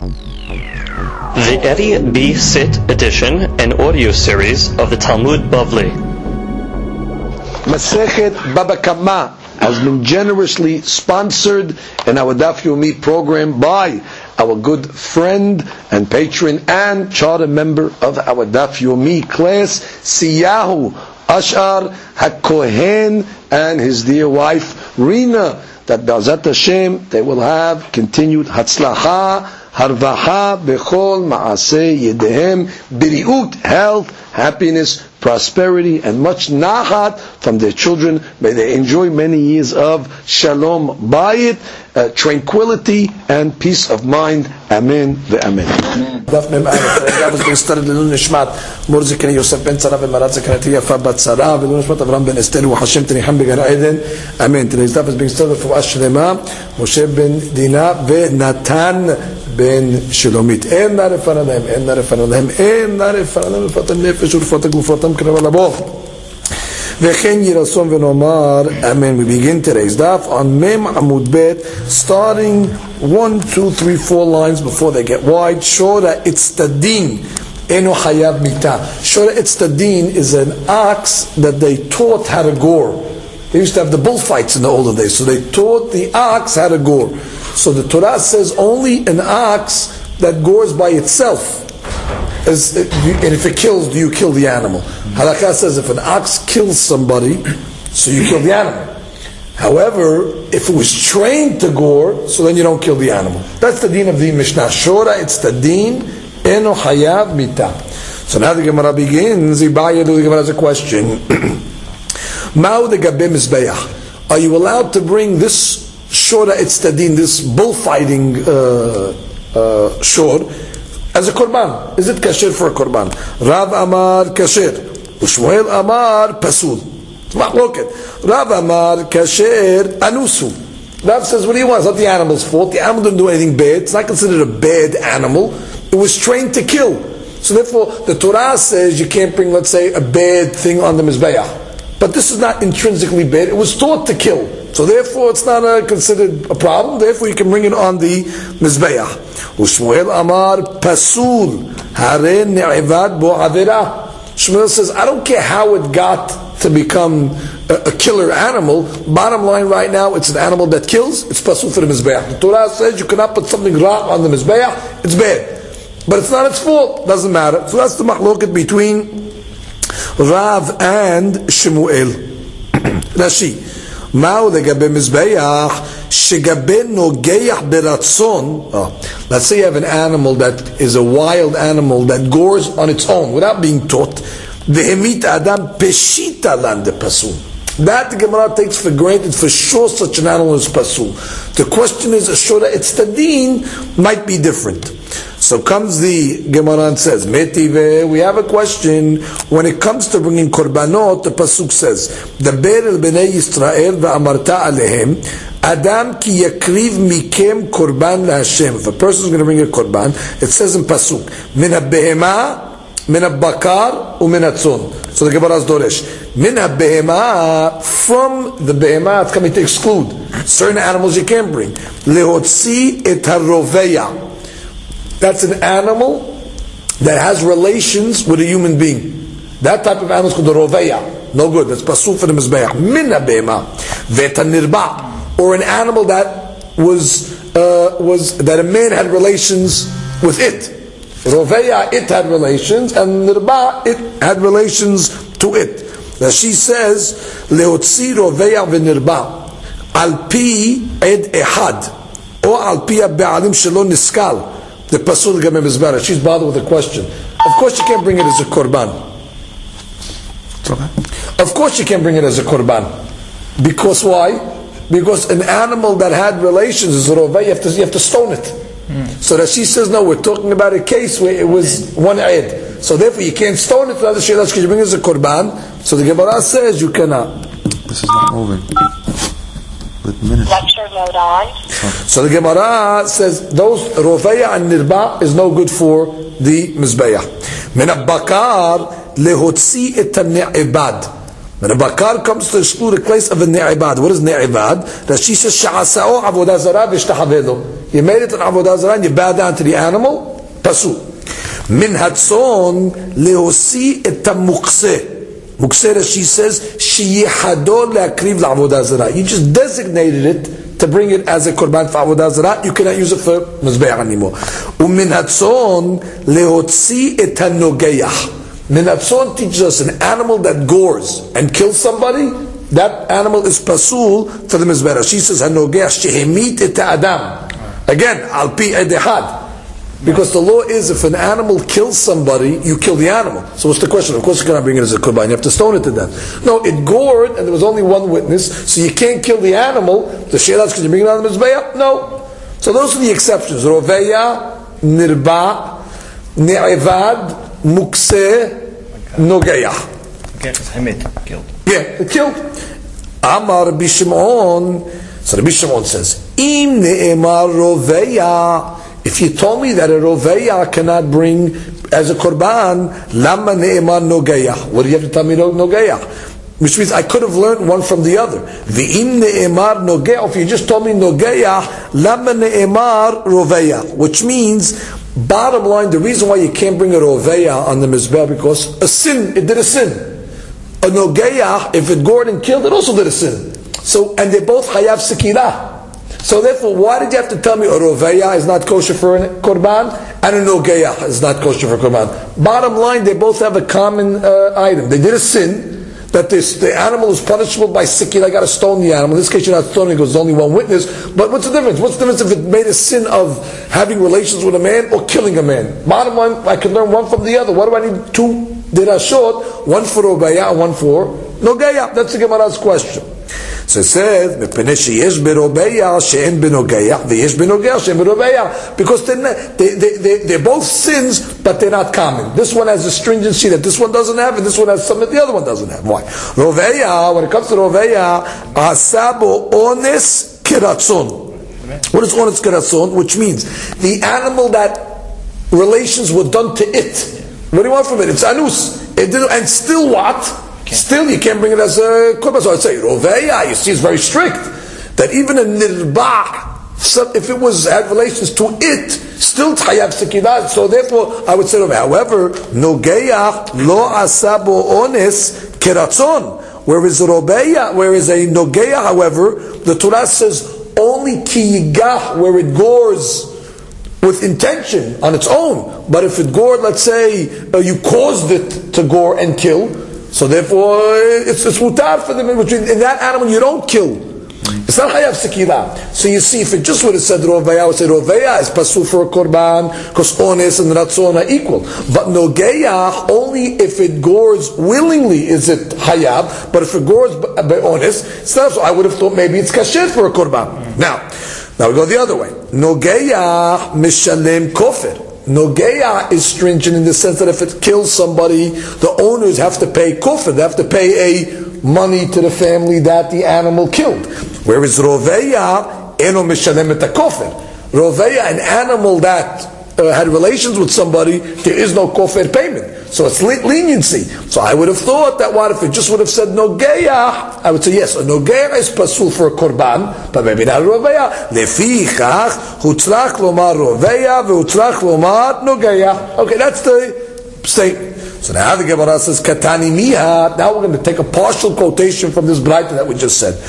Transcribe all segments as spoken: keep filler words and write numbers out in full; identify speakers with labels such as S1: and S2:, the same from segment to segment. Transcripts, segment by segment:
S1: The Eddie B. Sit edition and audio series of the Talmud Bavli.
S2: Masechet Baba Kama has been generously sponsored in our Daf Yomi program by our good friend and patron and charter member of our Daf Yomi class, Siyahu Ashar HaKohen, and his dear wife Rina, that B'ezrat Hashem they will have continued Hatzlacha, Harvaha, Bechol, Ma'aseh, Yedehem, Biriut, health, happiness, prosperity, and much Nahat from their children. May they enjoy many years of Shalom Bayit, uh, tranquility, and peace of mind. Amen ve'amen. דף מ"א, פרק א' בהסתר לעילוי נשמת מור זקני יוסף בן צרה ומרת זקנתי יפה בת שרה ולעילוי נשמת אברהם בן אסתר וחשם תניחם בגן עדן. Amen. Today's daf is being started for Ashlema, Moshe ben Dina ונתן בן שלומית. אין נא לפניהם, אין נא לפניהם, אין נא לפניהם רפואת הנפש ורפואת הגופותם קרבה לבוא. וכן ירסום ונאמר, Amen. We begin today's daf on Mem Amud Bet, starting one, two, three, four lines before they get wide. Shora Itztadin Eno Hayav Mita. Shora Itztadin is an ox that they taught how to gore. They used to have the bullfights in the older days, so they taught the ox how to gore. So the Torah says only an ox that gores by itself, is, and if it kills, do you kill the animal? Halakha says if an ox kills somebody, so you kill the animal. However, if it was trained to gore, so then you don't kill the animal. That's the deen of the Mishnah. Shora, it's the deen, eno hayav mita. So now the Gemara begins. The Gemara has a question. Ma'u de gabe mizbeach. Are you allowed to bring this shora, it's the deen, this bullfighting uh, uh, shor, as a korban? Is it kasher for a korban? Rav Amar kasher, Ushmuel Amar pasul. Look at Rav Amar kasher anusu. Rav says, what do you want? It's not the animal's fault. The animal didn't do anything bad. It's not considered a bad animal. It was trained to kill. So therefore, the Torah says you can't bring, let's say, a bad thing on the mizbeach. But this is not intrinsically bad. It was taught to kill. So therefore, it's not a, considered a problem. Therefore, you can bring it on the mizbeach. Ushmuel Amar pasul hare ne'evad bo avera. Shmuel says, I don't care how it got to become a, a killer animal. Bottom line right now, it's an animal that kills. It's pasul for the mizbeach. The Torah says you cannot put something ra on the mizbeach. It's bad, but it's not its fault. Doesn't matter. So that's the machloket between Rav and Shemuel. Rashi. Ma'u legabe mizbeach shegabe nogeach beratzon. Let's say you have an animal that is a wild animal that gores on its own without being taught. Vehemita adam peshita lan de pasul. That the Gemara takes for granted for sure such an animal is pasul. The question is, a shora etztadin might be different. So comes the Gemara and says, Metive, we have a question. When it comes to bringing korbanot, the pasuk says, Daber el bnei Yisrael va'amarta alehem, Adam ki yakriv mikem korban laHashem. If a person is going to bring a korban, it says in pasuk, Min ha-behema, min ha-bakar, u min ha-tzon. So the Gemara is doresh. Min ha-behema, from the behema, it's coming to exclude certain animals you can't bring. Lehotzi et ha-roveya. That's an animal that has relations with a human being. That type of animal is called the roveya. No good. That's pasul for the mizbeach. Min ha-behema, vet ha-nirba. Or an animal that was uh, was that a man had relations with it. Roveya, it had relations, and Nirba, it had relations to it. That she says, Leotzi roveya v'nirba al pi ed ehad or al pi be'alim shelo niskal. The pasul gamem is better. She's bothered with a question. Of course, you can't bring it as a korban. Of course, you can't bring it as a korban. Because why? Because an animal that had relations is a roveh, you have to, you have to stone it. Mm. So that she says, no, we're talking about a case where it was one ed. So therefore you can't stone it to other shaylas because you bring it as a korban. So the Gemara says you cannot.
S3: This is not over. With minutes.
S4: Lecture mode on.
S2: So the Gemara says those roveh and nirba is no good for the mizbeah. Min bakar lehotzi et ne'ebad. When a bakar comes to exclude a place of a ne'ibad, what is ne'ibad? Rashi says, sha'asa'o avodah zarah v'ishtahavelo. You made it an avodah zarah and you bow down to the animal, pasul. Min hatzon lehosi et ha-muqseh. Muqseh, Rashi says, sheyihado le'akriv la'avodah zarah. You just designated it to bring it as a korban for avodah zarah. You cannot use it for mizbeach anymore. Umin hatzon lehotzi et ha-nogeyah. Min hatzon teaches us an animal that gores and kills somebody, that animal is pasul for the mizbeach. She says, ha-nogeyah shehemit et ha-adam. Again, al pi edehad. Because the law is, if an animal kills somebody, you kill the animal. So what's the question? Of course you cannot bring it as a korban. You have to stone it to death. No, it gored, and there was only one witness, so you can't kill the animal. The sheila is, can you bring it on the mizbeach? No. So those are the exceptions. Roveya, nirba, ne'evad, mukseh, nogeyah.
S4: Okay, it's Hamid, killed.
S2: Yeah, it killed. Amar Rabbi Shimon. So Rabbi Shimon says, Im ne'emar roveya. If you told me that a roveya cannot bring as a korban, lama ne'emar nogeyah. What do you have to tell me nogeyah? Which means I could have learned one from the other. V'im ne'emar nogeyah. If you just told me nogeyah, lama ne'emar roveya. Which means, bottom line, the reason why you can't bring a roveya on the mizbeach, because a sin, it did a sin. A nogeyah, if it gored and killed, it also did a sin. So, and they both hayav sekirah. So therefore, why did you have to tell me a roveya is not kosher for a korban and a nogeyah is not kosher for korban? Bottom line, they both have a common uh, item. They did a sin, that this, the animal is punishable by sikir. I got to stone the animal. In this case, you're not stoning because there's only one witness. But what's the difference? What's the difference if it made a sin of having relations with a man or killing a man? Bottom line, I can learn one from the other. What do I need two dirashot? One for roveya and one for nogeyah. That's the Gemara's question. So it says, because they're, they, they, they, they're both sins, but they're not common. This one has a stringency that this one doesn't have, and this one has something that the other one doesn't have. Why? Roveya, when it comes to Roveya, asabo ones kiratzon. What is ones kiratzon? Which means the animal that relations were done to it. What do you want from it? It's anus. It didn't, and still what? Still, you can't bring it as a korban. So I'd say roveya. You see, it's very strict that even a nirba, if it was had relations to it, still chayav sekidah. So therefore, I would say roveya. However, nogeya lo asabo ones keratzon. Whereas roveya, whereas a nogeya, however, the Torah says only kiyigah, where it gores with intention on its own. But if it gored, let's say uh, you caused it to gore and kill. So therefore, it's it's mutar for them. In that animal, you don't kill. It's not hayav sekirah. So you see, if it just would have said roveya, I would say roveya is pasul for a korban because ones and ratzon are equal. But nogeya, only if it gores willingly is it hayav. But if it gores by ones, it's not. So I would have thought maybe it's kasher for a korban. Now, now we go the other way. Nogeya mishalem kofer. Nogeya is stringent in the sense that if it kills somebody, the owners have to pay kufr, they have to pay a money to the family that the animal killed. Whereas roveya, eno mishalem et kufr. Roveya, an animal that uh, had relations with somebody, there is no kufr payment. So it's leniency. So I would have thought that what if it just would have said nogeya, I would say yes, a nogeya is pasul for a korban, but maybe not roveya. Lefichach hutzrach lomar roveya vehutzrach lomar nogeya. Okay, that's the statement. So now the Gemara says katani miha. Now we're going to take a partial quotation from this braita that we just said.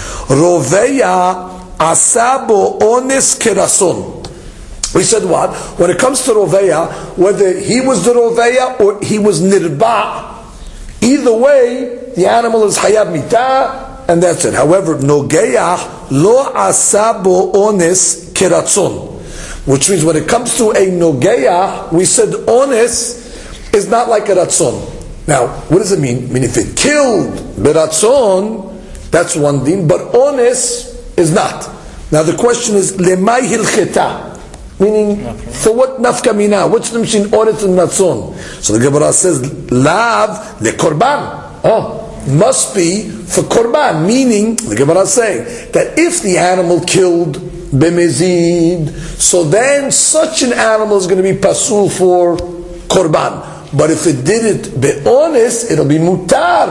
S2: Roveya asabo ones kerason. We said what? When it comes to roveya, whether he was the roveya or he was nirba, either way, the animal is hayab mitah, and that's it. However, nogeya lo asabo ones keratzon, which means when it comes to a nogeya, we said ones is not like a ratzon. Now, what does it mean? I mean, if it killed beratzon, that's one din, but ones is not. Now the question is, lemay hilcheta. Meaning, for what nafka mina? What's the machine ones and ratzon? So the Gemara says, lav le korban. Oh, must be for korban. Meaning, the Gemara is saying that if the animal killed b'mezid, so then such an animal is going to be pasul for korban. But if it did it be'ones, it'll be mutar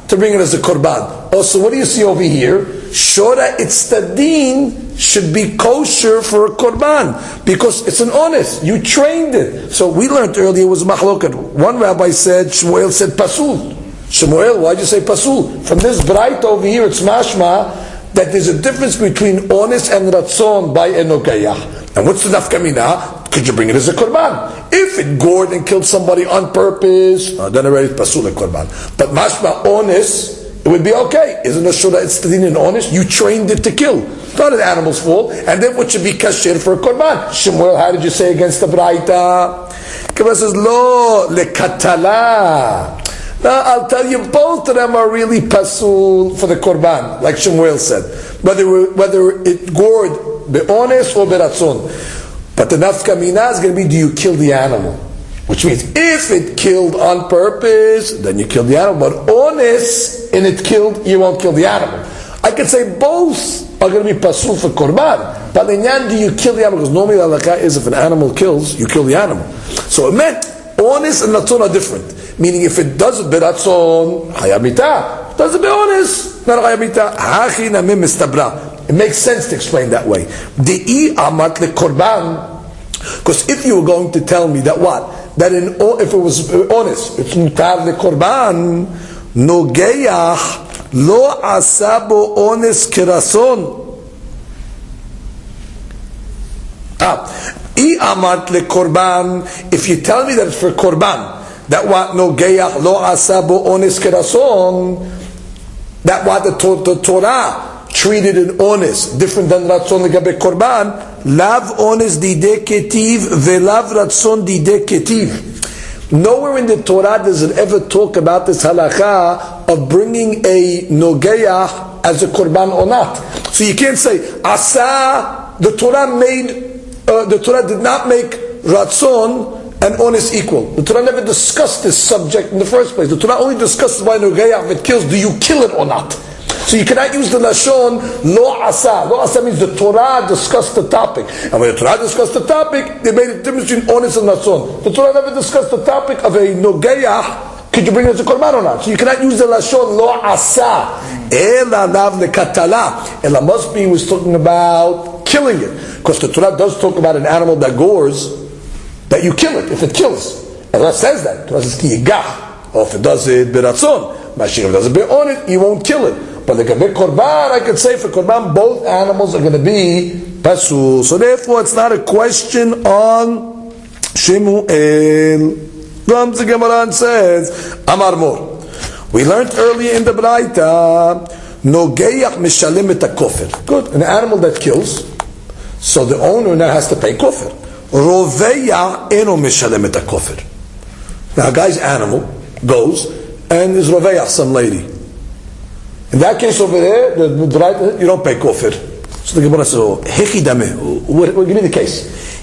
S2: to bring it as a korban. Also, what do you see over here? Shora itztadin should be kosher for a korban because it's an honest. You trained it. So we learned earlier it was mahloket. One rabbi said, Shmuel said pasul. Shmuel, why'd you say pasul? From this bright over here, it's mashma that there's a difference between honest and ratzon by enogayah. And what's the nafkamina? Could you bring it as a korban? If it gored and killed somebody on purpose, uh, then already it's pasul a korban. But mashma honest, it would be okay. Isn't a shura itztadin an honest? You trained it to kill. It's not an animal's fault. And then what should be kasher for a korban? Shmuel, how did you say against the braita? Gemara says, lo lekatala. Now I'll tell you, both of them are really pasul for the korban, like Shmuel said. Whether whether it gored be honest or be ratzon. But the nafka mina is going to be, do you kill the animal? Which means, if it killed on purpose, then you kill the animal. But honest, and it killed, you won't kill the animal. I could say both are going to be pasul for korban. But in yan, do you kill the animal? Because normally the halakha is, if an animal kills, you kill the animal. So it meant, honest and ratzon are different. Meaning, if it does a bit ratzon, hayamita. Does a bit honest, not hayamita. Hachi namim mistabra. It makes sense to explain that way. De'i amat le korban. Because if you were going to tell me that what? That in, if it was honest, it's mutar le korban, nogeyach lo asabo honest kerason. Ah, I amat le korban. If you tell me that it's for korban, that what nogeyach lo asabo honest kerason, that what the, the Torah treated it honest, different than ratzon legabe korban. Lav honest dide ketiv, velav ratzon dide ketiv. Nowhere in the Torah does it ever talk about this halakha of bringing a nogeyah as a korban or not. So you can't say asa. The Torah made, uh, the Torah did not make ratzon and honest equal. The Torah never discussed this subject in the first place. The Torah only discusses why nogeyah, if it kills, do you kill it or not? So you cannot use the lashon lo asa. Lo asa means the Torah discussed the topic, and when the Torah discussed the topic, they made a difference between honest and ratzon. The Torah never discussed the topic of a nogeyah. Could you bring it as a korban or not? So you cannot use the lashon lo asa. Ela lav lekatala. Ela must be was talking about killing it, because the Torah does talk about an animal that gores, that you kill it if it kills. And Allah says that. The Torah says ki yigah. Or if it does it beratzon, Mashiach does it be on it, you won't kill it. But the Gabek Korban, I could say for Korban, both animals are going to be pasul. So therefore, it's not a question on Shemuel. Comes the Gemara and says, Amar Mor. We learned earlier in the Braita, Nogeyach mishalim et kofir. Good, an animal that kills, so the owner now has to pay kofir. Roveya eno mishalim et kofir. Now, a guy's animal goes and is roveya some lady. In that case over there, the, the right, you don't pay kofir. So the Gemara says, oh, heki dameh. What, what, give me the case.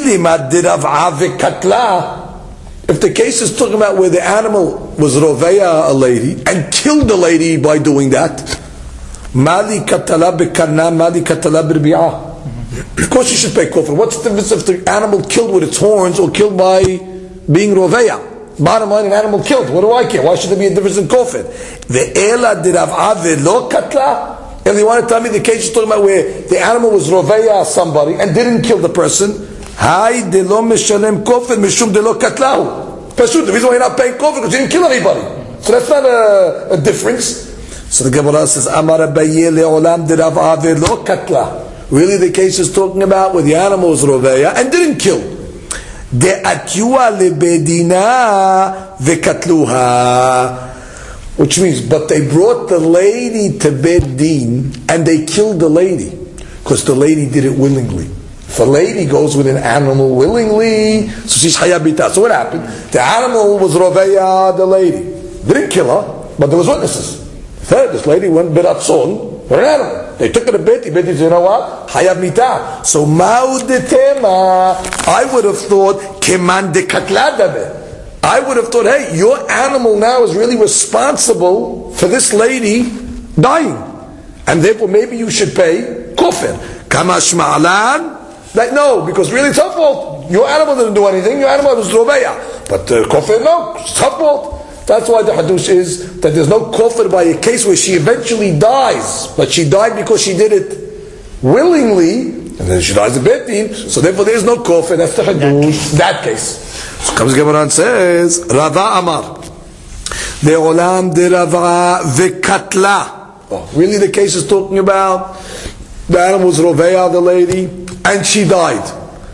S2: If the case is talking about where the animal was roveya a lady and killed the lady by doing that, mali katala bekarna, mali katala birbi'ah. Of course you should pay kofir. What's the difference if the animal killed with its horns or killed by being roveya? Bottom line, an animal killed. What do I care? Why should there be a difference in kofir? The ela did have lo katla. If you want to tell me the case is talking about where the animal was roveya somebody and didn't kill the person, hay de lo mishalem kofir mishum de lo katlahu. Pashut. The reason why you're not paying kofir because you didn't kill anybody. So that's not a, a difference. So the Gemara says, Amar Abaye leolam de rav ave lo katla. Really, the case is talking about where the animal was roveya and didn't kill. De atyua lebedina vekatluha, which means, but they brought the lady to bedin and they killed the lady because the lady did it willingly. If a lady goes with an animal willingly, so she's hayabita. So what happened? The animal was roveya the lady, didn't kill her, but there was witnesses. Third, this lady went biratzon for an animal. They took her to beti. Beti said, you know what? Hayab mita. So maudetema. I would have thought keman de katladabe. I would have thought, hey, your animal now is really responsible for this lady dying, and therefore maybe you should pay kofir. Kamash ma'alan. Like no, because really it's her fault. Your animal didn't do anything. Your animal was roveya. But uh, kofir, no, it's her fault. That's why the hadush is that there's no kofir by a case where she eventually dies, but she died because she did it willingly, and then she dies in bet din, so therefore there is no kofir. That's the hadush. That case. So comes Gemara and says, Rava Amar, De'olam de Rava vekatla. Oh, really the case is talking about the animal was roveya, the lady, and she died.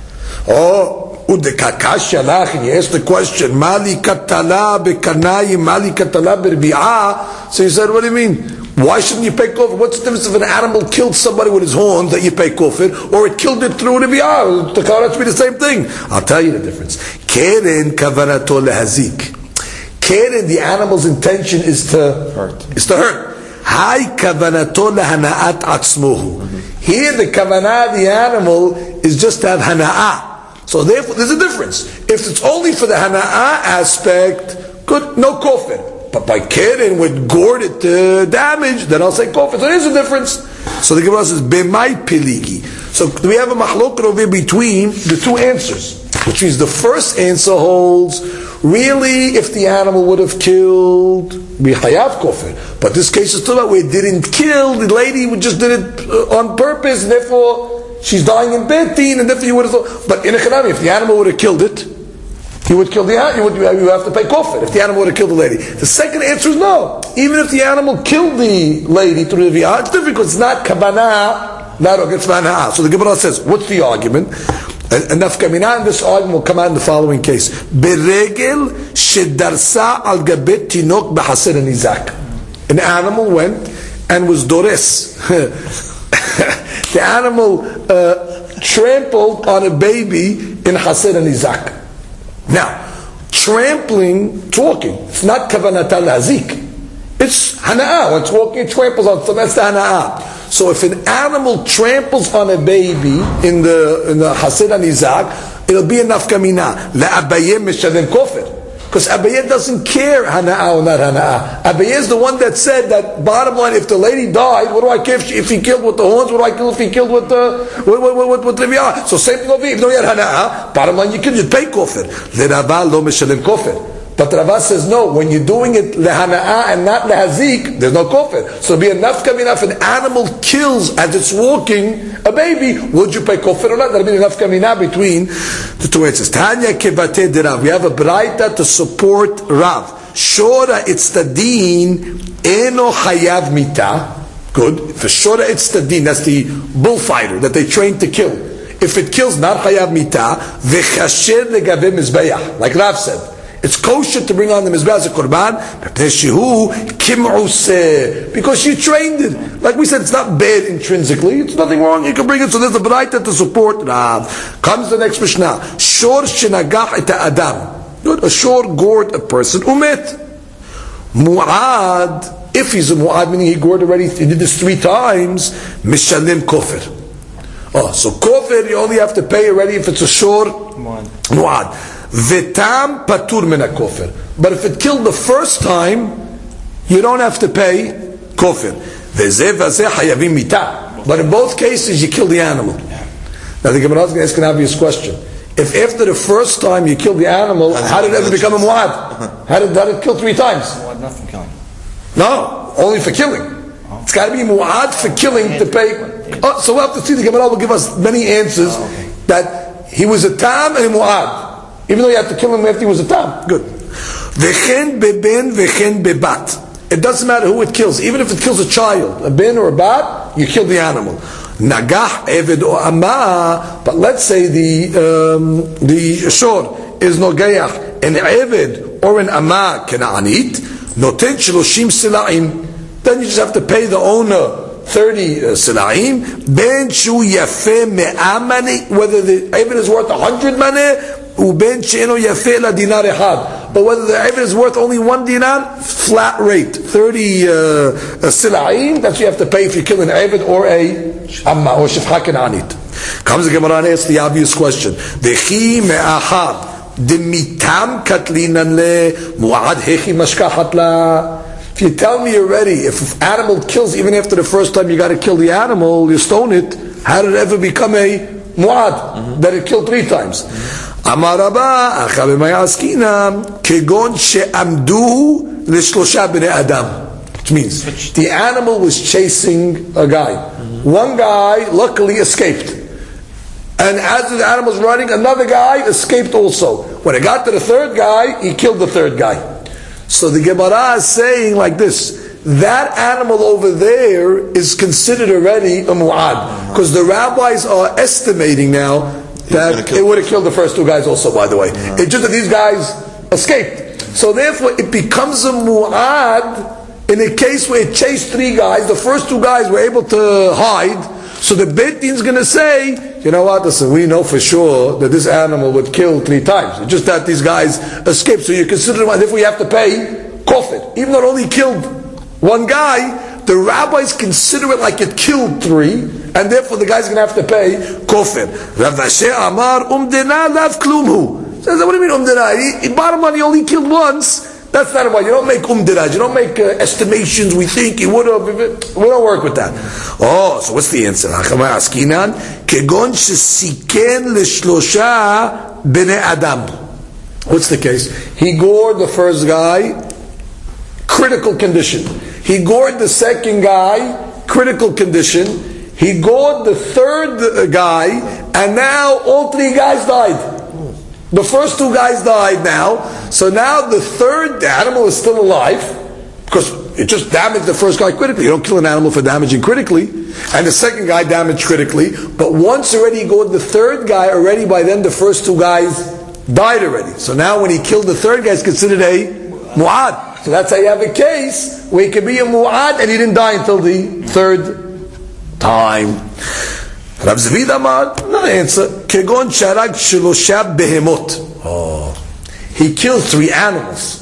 S2: Oh, udekakash yalach, and he asked the question, Mali katala bekanayim, Mali katala berbi'ah. So he said, what do you mean? Why shouldn't you pay kofir? What's the difference if an animal killed somebody with his horns that you pay kofir, or it killed it through ribi'ah? The kafara should be the same thing. I'll tell you the difference. Keren kavanato lehazik. Keren, the animal's intention is to hurt. Is to hurt. Hai kavanato lehana'at atzmuhu. Here the kavanah, the animal, is just to have hana'ah. So therefore there's a difference. If it's only for the hana'ah aspect, good, no kofir. But by keren, with gored it to damage, then I'll say kofir. So there's a difference. So the Gemara says, B'mai piligi. So we have a machlokah over between the two answers. Which means the first answer holds, really, if the animal would have killed, we hayav kofir. But this case is still about where it didn't kill, the lady just did it on purpose, and therefore she's dying in bet din, and therefore you would have thought. But in a chanami, if the animal would have killed it, you would kill the animal, you would you have to pay kofir if the animal would have killed the lady. The second answer is no. Even if the animal killed the lady through the viyah, it's different because it's not kavanah, not against mana'ah. So the Gemara says, what's the argument? And nafkamina in this argument will come out in the following case. Beregel shedarsa al gabet tinok b'haser nizak. An animal went and was dores. The animal uh, trampled on a baby in haser nizak. Now, trampling, talking, it's not kavanat al-hazik. It's hana'ah. When it's walking, it tramples on something. That's the hana'ah. So if an animal tramples on a baby in the in the haser nizak, it'll be a nafkamina. La'abayeh mishalem kofir. Because Abayeh doesn't care hana'ah or not hana'ah. Abayeh is the one that said that bottom line, if the lady died, what do I care if, she, if he killed with the horns? What do I care if he killed with the with with with, with, with riviyah? So same thing over here. If you had hana'ah, bottom line you kill, you pay kofir. Le'rabah lo mishalem kofir. But Rava says no. When you're doing it lehana'ah and not lehazik, there's no kofir. So it'll be enough coming if an animal kills as it's walking a baby, would you pay kofir or not? That'll be enough coming between the two answers. Tanya kebate de Rav. We have a braita to support Rav. Shora itztadin eno chayav mita. Good. For shora itztadin, that's the bullfighter that they train to kill. If it kills, not chayav mita. V'chasher legabe mizbeach, like Rav said. It's kosher to bring on the mizbeach as a korban, because you trained it. Like we said, it's not bad intrinsically. It's nothing wrong. You can bring it. So there's a braita to support Rav. Comes the next Mishnah. Shor shenagach et adam. A shor gored a person. Umet. Mu'ad. If he's a mu'ad, meaning he gored already, he did this three times. Mishalim kofir. Oh, so kofir you only have to pay already if it's a shor mu'ad. Vetam patur min kofir. But if it killed the first time, you don't have to pay kofir. Vezeh vazeh hayavim mita. But in both cases, you kill the animal. Now the Gemara is going to ask an obvious question. If after the first time you kill the animal, how did it ever become a muad? How did, how did it kill three times?
S4: Muad not for killing.
S2: No, only for killing. It's got to be muad for killing to pay. Oh, so we'll have to see. The Gemara will give us many answers that he was a tam and a muad. Even though you have to kill him after he was a tam. Good. V'chen beben v'chen bebat. It doesn't matter who it kills. Even if it kills a child, a ben or a bat, you kill the animal. Nagah eved or amma. But let's say the um, the shor is nogayach, an eved or an amma kena'anit, noten shloshim sila'im. Then you just have to pay the owner thirty uh, sila'im. Ben shu yafeh me'amani. Whether the eved is worth a hundred maneh, uben she'eno yafeh la dinar ehad. But whether the eved is worth only one dinar, flat rate, thirty uh, uh, sila'im, that's what you have to pay if you kill an eved or a amma or shifcha kena'anit. Comes the Gemara and asks the obvious question. Dechi me'achar demitam katlinan le mu'ad hechi mashkahat la. If you tell me already, if an animal kills even after the first time you got to kill the animal, you stone it, how did it ever become a mu'ad, mm-hmm. that it killed three times? Amar Rabba, Acha b'maya askinam, kegon she'amdu l'shlosha b'nei Adam. Which means, the animal was chasing a guy. Mm-hmm. One guy luckily escaped. And as the animal was running, another guy escaped also. When it got to the third guy, he killed the third guy. So the Gemara is saying like this, that animal over there is considered already a mu'ad. Because the rabbis are estimating now that it would have killed the first two guys also, by the way. Yeah. It's just that these guys escaped. So therefore it becomes a mu'ad in a case where it chased three guys, the first two guys were able to hide, so the Beit Din is going to say, you know what, listen, we know for sure that this animal would kill three times. It's just that these guys escaped, so you consider them, if we have to pay, kofit. Even though it only killed one guy, the rabbis consider it like it killed three, and therefore the guy's going to have to pay kofit. Rav Nashe Amar, umdena lav klumhu. Says, what do you mean umdena? He, bottom line, he only killed once. That's not about. You don't make umdiraj. You don't make uh, estimations. We think he would have. We don't work with that. Oh, so what's the answer? Askinan kegon shesiken leshlosha bnei Adam. What's the case? He gored the first guy, critical condition. He gored the second guy, critical condition. He gored the third guy, and now all three guys died. The first two guys died now, so now the third animal is still alive, because it just damaged the first guy critically. You don't kill an animal for damaging critically, and the second guy damaged critically, but once already you go to the third guy, already by then the first two guys died already. So now when he killed the third guy, it's considered a mu'ad. So that's how you have a case where he can be a mu'ad, and he didn't die until the third time. Rav Zvid Amar, another answer. Kegon sharag shelosha behemot. Oh, he killed three animals,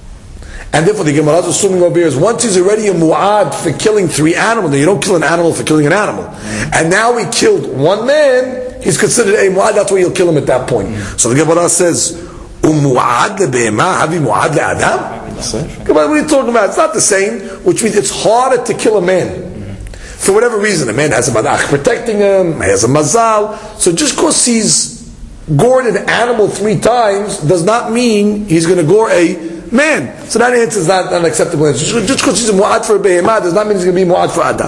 S2: and therefore the Gemara is assuming over here is once he's already a mu'ad for killing three animals, then you don't kill an animal for killing an animal. And now he killed one man, he's considered a mu'ad. That's why you'll kill him at that point. So the Gemara says, "Umu'ad lebehema havi mu'ad le'adam." Come on, what are you talking about? It's not the same, which means it's harder to kill a man. For whatever reason, a man has a malach protecting him, he has a mazal. So just because he's gored an animal three times does not mean he's going to gore a man. So that answer is not an acceptable answer. Just because he's a mu'ad for a behemah does not mean he's going to be mu'ad for adam.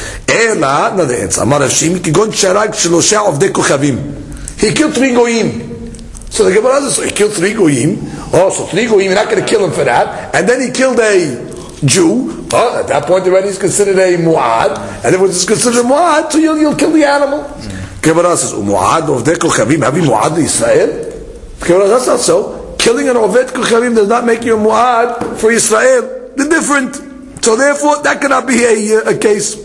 S2: Ela, another answer. Amar Rav Shimi, kigon sharag shelosha ovdei kochavim. He killed three goyim. So the Gemara says, so he killed three goyim. Oh, so three goyim, you're not going to kill him for that. And then he killed a Jew. Oh, at that point already he's considered a mu'ad, and if it's considered a mu'ad, so you'll, you'll kill the animal. Gemara says, "Mu'ad ovdei kochavim havi mu'ad Yisrael." Gemara, that's not so. Killing an ovdei kochavim does not make you a mu'ad for Yisrael. They're different. So therefore, that cannot be a, a case.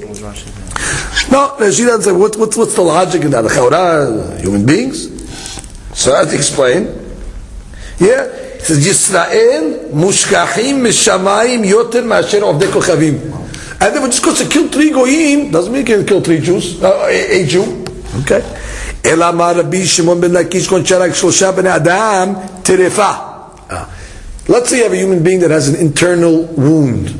S2: No, she doesn't say what, what, what's the logic in that. The Chaura, human beings. So I have to explain. Yeah. It says Yisrael mushkachim mishamayim yoter ma'asher ovdei kochavim. And then just because he killed three goyim doesn't mean he can kill three Jews, uh, a, a Jew. Okay. Ela ma Rabbi Shimon ben Lakish kon sharag shlosha ben Adam terefa. Let's say you have a human being that has an internal wound,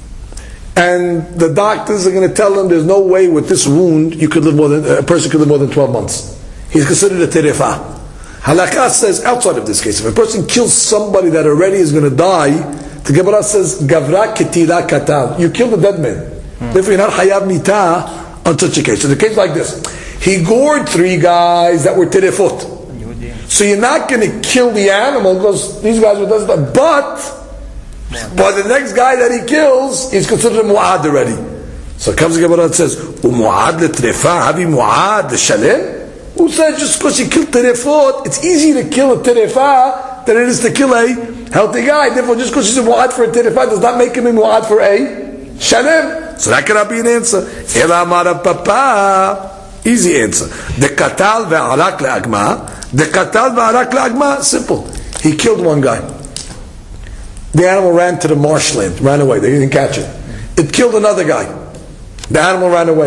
S2: and the doctors are going to tell them there's no way with this wound you could live more than a person could live more than twelve months. He's considered a terefa. Halakha says outside of this case, if a person kills somebody that already is going to die, the Gemara says gavra ketila katav. You killed a dead man. Hmm. Therefore, you're not hayav mitah on such a case. So the case like this: he gored three guys that were terefot. So you're not going to kill the animal because these guys were doesn't. But but the next guy that he kills is considered a mu'ad already. So comes the Gemara and says mu'ad letrefa havi mu'ad leshalem. Who said just because you killed terefot, it's easier to kill a terefa than it is to kill a healthy guy. Therefore, just because he's a mu'ad for a terefa does not make him a mu'ad for a shalem. So that cannot be an answer. Ela amara papa. Easy answer. The katal ve'arak le'agma. The katal ve'arak le'agma. Simple. He killed one guy. The animal ran to the marshland, ran away. They didn't catch it. It killed another guy. The animal ran away.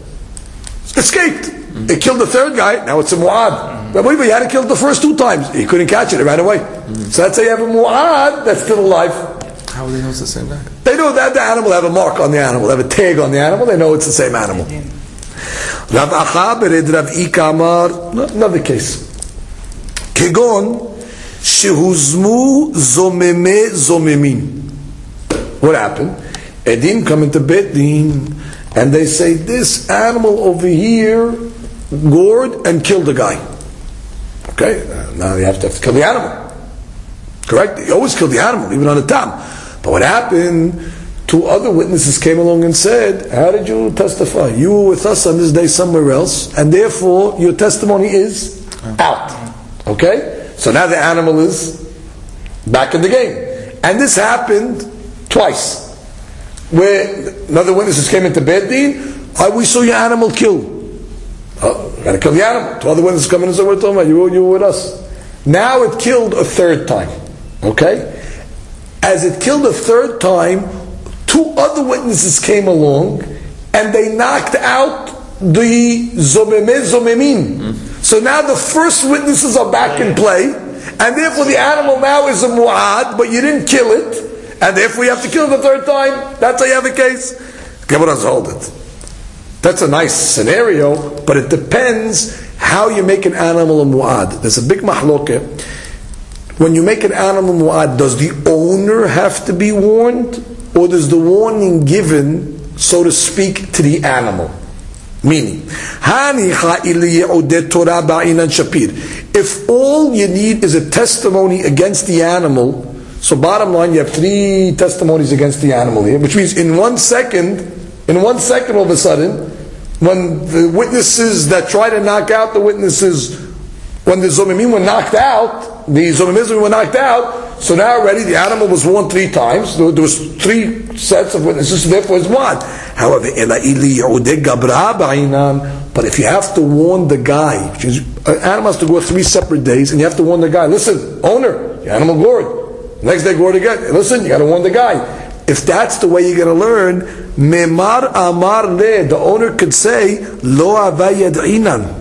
S2: Escaped. It killed the third guy, now it's a mu'ad. But he had to kill the first two times. He couldn't catch it, it ran away. Mm-hmm. So that's how you have a mu'ad that's still alive.
S3: How do they know it's the same guy?
S2: They know that the animal have a mark on the animal, they have a tag on the animal, they know it's the same animal. Rav Acha bered Rav Ika amar, another case. כגון שהוזמו זוממי זוממים. What happened? Edim come into Bet Din and they say, this animal over here gored and killed a guy. Okay, now you have to, have to kill the animal. Correct? You always kill the animal, even on a tam. But what happened? Two other witnesses came along and said, how did you testify? You were with us on this day somewhere else, and therefore your testimony is out. Okay? So now the animal is back in the game. And this happened twice. Where another witnesses came into Beit Din, oh, we saw your animal killed. Oh, we gotta kill the animal. Two other witnesses come in and say, we're talking about you, you were with us. Now it killed a third time. Okay? As it killed a third time, two other witnesses came along and they knocked out the zomeme zomemin. So now the first witnesses are back in play, and therefore the animal now is a mu'ad, but you didn't kill it, and therefore you have to kill it the third time. That's how you have a case. Gemara's hold it. That's a nice scenario, but it depends how you make an animal a mu'ad. There's a big mahloke. When you make an animal mu'ad, does the owner have to be warned, or does the warning given, so to speak, to the animal? Meaning, if all you need is a testimony against the animal, so bottom line, you have three testimonies against the animal here, which means in one second, in one second all of a sudden, when the witnesses that try to knock out the witnesses, when the zomimim were knocked out, the zomimim were knocked out, so now already the animal was warned three times. There was three sets of witnesses, so therefore it's one. However, but if you have to warn the guy, which is, an animal has to go three separate days, and you have to warn the guy, listen, owner, your animal gored. Next day gored again. Listen, you got to warn the guy. If that's the way you're going to learn, memar amar le, the owner could say, lo avay yad'inan.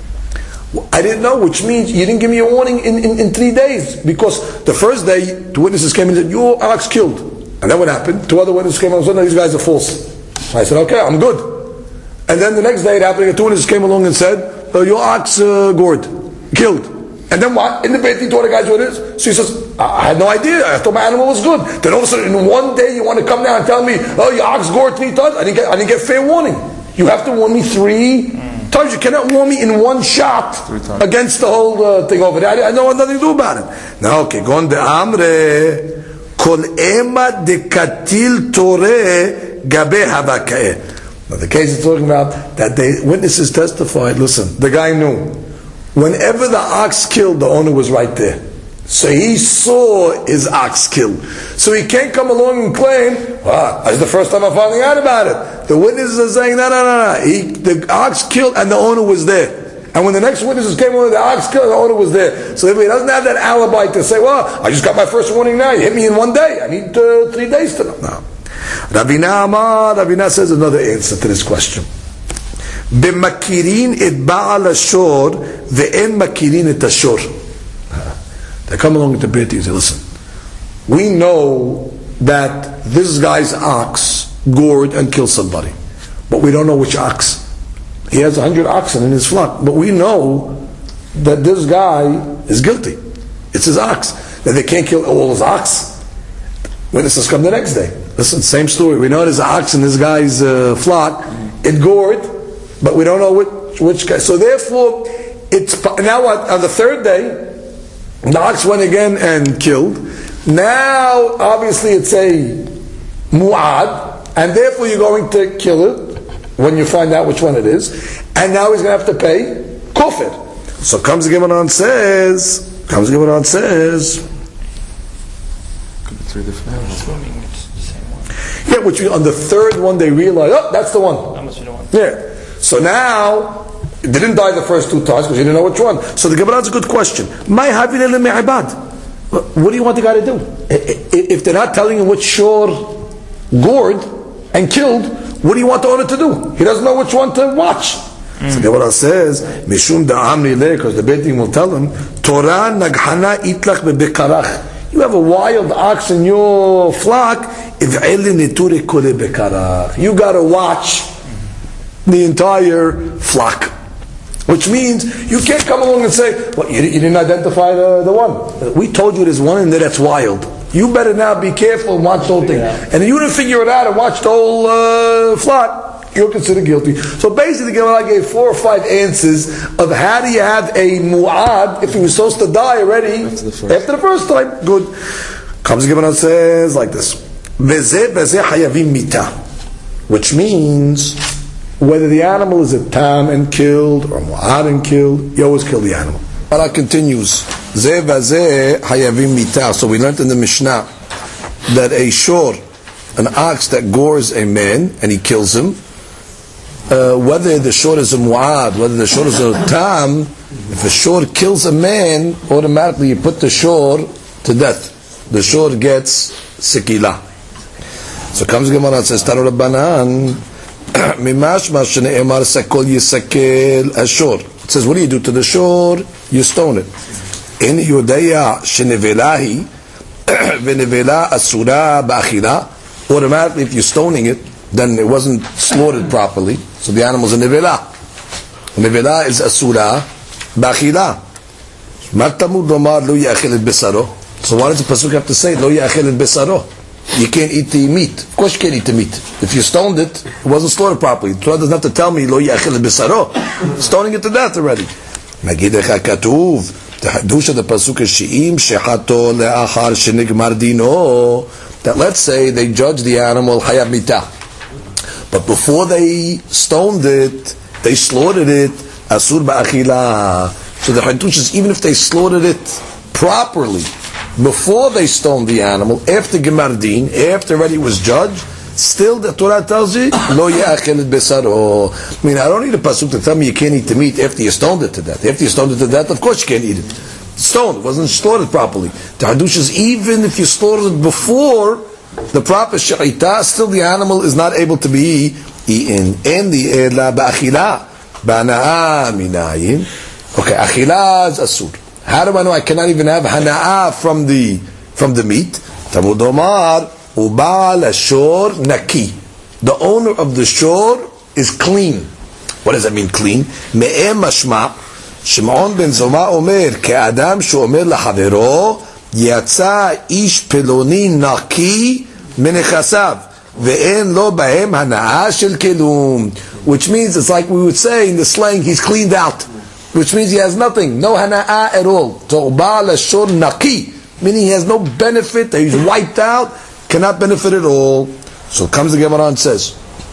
S2: I didn't know, which means you didn't give me a warning in, in, in three days. Because the first day, the witnesses came and said, your ox killed. And then what happened? Two other witnesses came along and said, no, these guys are false. I said, okay, I'm good. And then the next day it happened, two witnesses came along and said, oh, your ox uh, gored, killed. And then what? In the Beit Din, two other guys what it is. So he says, I had no idea, I thought my animal was good. Then all of a sudden, in one day, you want to come down and tell me, oh, your ox gored three times? I didn't get, I didn't get fair warning. You have to warn me three times. You cannot warn me in one shot against the whole uh, thing over there. I, I know nothing to do about it. Now, okay, go on the Amre, Kol Ema de Katil Tore Gabe Havakae. Now, the case is talking about that the witnesses testified, listen, the guy knew. Whenever the ox killed, the owner was right there. So he saw his ox killed. So he can't come along and claim, ah, that's the first time I'm finding out about it. The witnesses are saying, no, no, no, no. He, the ox killed and the owner was there. And when the next witnesses came along, the ox killed and the owner was there. So he doesn't have that alibi to say, well, I just got my first warning now. You hit me in one day. I need uh, three days to know. No. Ravina Amar, Ravina says another answer to this question. B'makirin et ba'al ashor ve'en makirin et ashor. They come along with the Beit Din and say, listen, we know that this guy's ox gored and killed somebody, but we don't know which ox. He has a hundred oxen in his flock, but we know that this guy is guilty. It's his ox. That they can't kill all his ox. Witnesses come the next day. Listen, same story. We know there's an ox in this guy's uh, flock. It gored, but we don't know which, which guy. So therefore, it's now what, on the third day, the ox went again and killed. Now, obviously, it's a mu'ad, and therefore you're going to kill it when you find out which one it is. And now he's going to have to pay kufr. So comes the Gemara and says, comes the Gemara and says,
S3: Three different
S4: Assuming it's the same one.
S2: yeah, which on the third one they realize, oh, that's the one.
S4: That must be the one.
S2: Yeah. So now, it didn't die the first two times because you didn't know which one. So the Gemara has a good question. My havinele me'ibad. What do you want the guy to do? If they're not telling him which shore gored and killed, what do you want the owner to do? He doesn't know which one to watch. Mm. So the Gemara says, Mishum da'amri le, because the Beit Din will tell him, Torah naghana itlach bebekarach. You have a wild ox in your flock. You got to watch the entire flock. Which means you can't come along and say, well, you, you didn't identify the, the one. We told you there's one in there that's wild. You better now be careful and watch the whole thing. And if you didn't figure it out and watch the whole uh, flock, you're considered guilty. So basically, the Gemara gave four or five answers of how do you have a mu'ad if he was supposed to die already after the first, after the first time. Good. Comes the Gemara and says like this. Veze veze hayavim mita. Which means whether the animal is a tam and killed or mu'ad and killed, you always kill the animal. Allah continues. Ze veze hayavim mita. So we learned in the Mishnah that a shor, an ox that gores a man and he kills him, uh, whether the shor is a mu'ad, whether the shor is a tam, if a shor kills a man, automatically you put the shor to death. The shor gets sikila. So comes Gemara and says, Tanu Rabbanan, Mimashma shene'emar sakol yisakel ashor. It says, what do you do to the shor? You stone it. In Yudaya shenevelahi, venevela asura ba'achila. Automatically, if you're stoning it, then it wasn't slaughtered properly. So the animal's a nevela. Nevela is asura ba'achila. Matamud domar lo ya'achil et besaro. So why does the pasuk have to say lo ya'achil et besaro? You can't eat the meat. Of course you can't eat the meat. If you stoned it, it wasn't slaughtered properly. The Torah doesn't have to tell me lo ya'achil et besaro. Stoning it to death already. Nagidecha katuv. The hadush of the pasuk is she'im shechato le'achar shenigmar dino. That let's say they judge the animal hayab mita, but before they stoned it, they slaughtered it asur ba'achila. So the hadush is even if they slaughtered it properly before they stoned the animal, after gemardin, after already was judged, still the Torah tells you lo ya'achel et besaro. I mean, I don't need a pasuk to tell me you can't eat the meat after you stoned it to death. After you stoned it to death, of course you can't eat it. Stoned, wasn't slaughtered properly. The hadush is even if you slaughtered it before the proper sha'ita, still the animal is not able to be eaten. And the ela ba'achila ba'na'a minayin. Okay, achila is asur. How do I know I cannot even have hana'ah from the from the meat? Tamud omar ubal ashor naki. The owner of the shor is clean. What does that mean, clean? Me'em mashma Shimon ben Zoma omer ke'adam she'omer lahavero yatsa ish peloni naki menechasav ve'en lo bahem hana'ah shel kelum. Which means it's like we would say in the slang, he's cleaned out. Which means he has nothing, no hana'ah at all. So ubal ashor naki, meaning he has no benefit, that he's wiped out, cannot benefit at all. So comes the Gemara and says,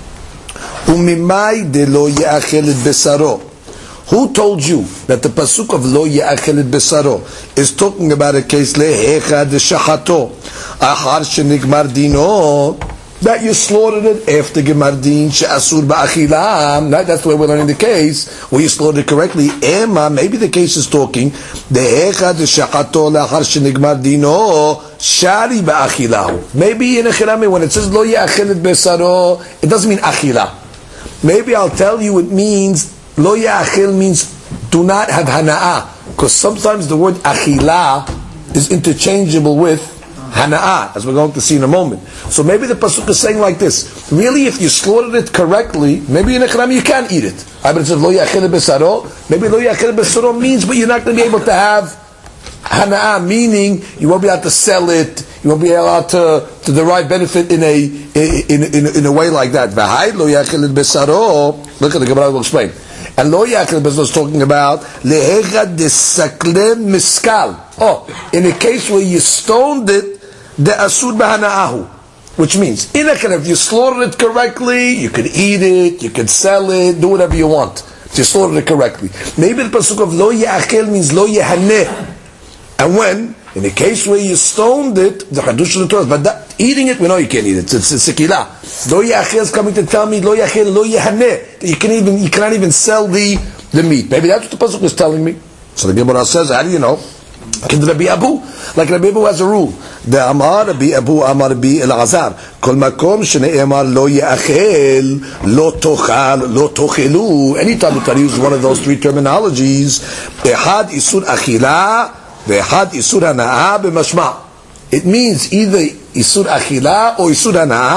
S2: Umimai de lo ya'achel et besaro. Who told you that the pasuk of lo ya'achel et besaro is talking about a case lehecha de shachato achar shenigmar dino, that you slaughtered it after gemardin she'asur ba'achila? That's the way we're learning the case where you slaughtered it correctly. Emma, maybe the case is talking lehecha de shachato achar shenigmar dino shari ba'achila. Maybe in a chirami when it says lo ya'achel et besaro, it doesn't mean achila. Maybe I'll tell you it means lo ya'achil means do not have hana'ah, because sometimes the word achila is interchangeable with hana'ah, as we're going to see in a moment. So maybe the pasuk is saying like this: really, if you slaughtered it correctly, maybe in a chram you can eat it. But it says lo ya'achil besaro. Maybe lo ya'achil besaro means, but you're not going to be able to have hana'ah, meaning you won't be able to sell it. You won't be allowed to, to derive benefit in a in in, in a way like that. V'hai lo ya'achil besaro. Look at the Gemara will explain. And lo ya'achil besaro is talking about lehecha desakle miskal. Oh, in a case where you stoned it, the asur b'hana'ahu, which means in a case if you slaughtered it correctly, you could eat it, you could sell it, do whatever you want. If you slaughtered it correctly, maybe the pasuk of lo ya'achil means lo yahaneh. And when in a case where you stoned it, the hadush of the Torah, but that, eating it, we know you can't eat it. It's, it's sikila. Lo ya'achil is coming to tell me lo ya'achil, lo yahaneh. You can even you cannot even sell the the meat. Maybe that's what the pasuk is telling me. So the Gemara says, how do you know? Can Rabbi Abu, like Rabbi Abu has a rule. The Amar Rabbi Abu Amar Rabbi Elazar. Kol makom shene'emar lo ya'achil, lo tochal, lo tochelu. Anytime you try to use one of those three terminologies, ehad isur achila. Isur hana'ah b'mashma. It means either isur achila or isur hana'ah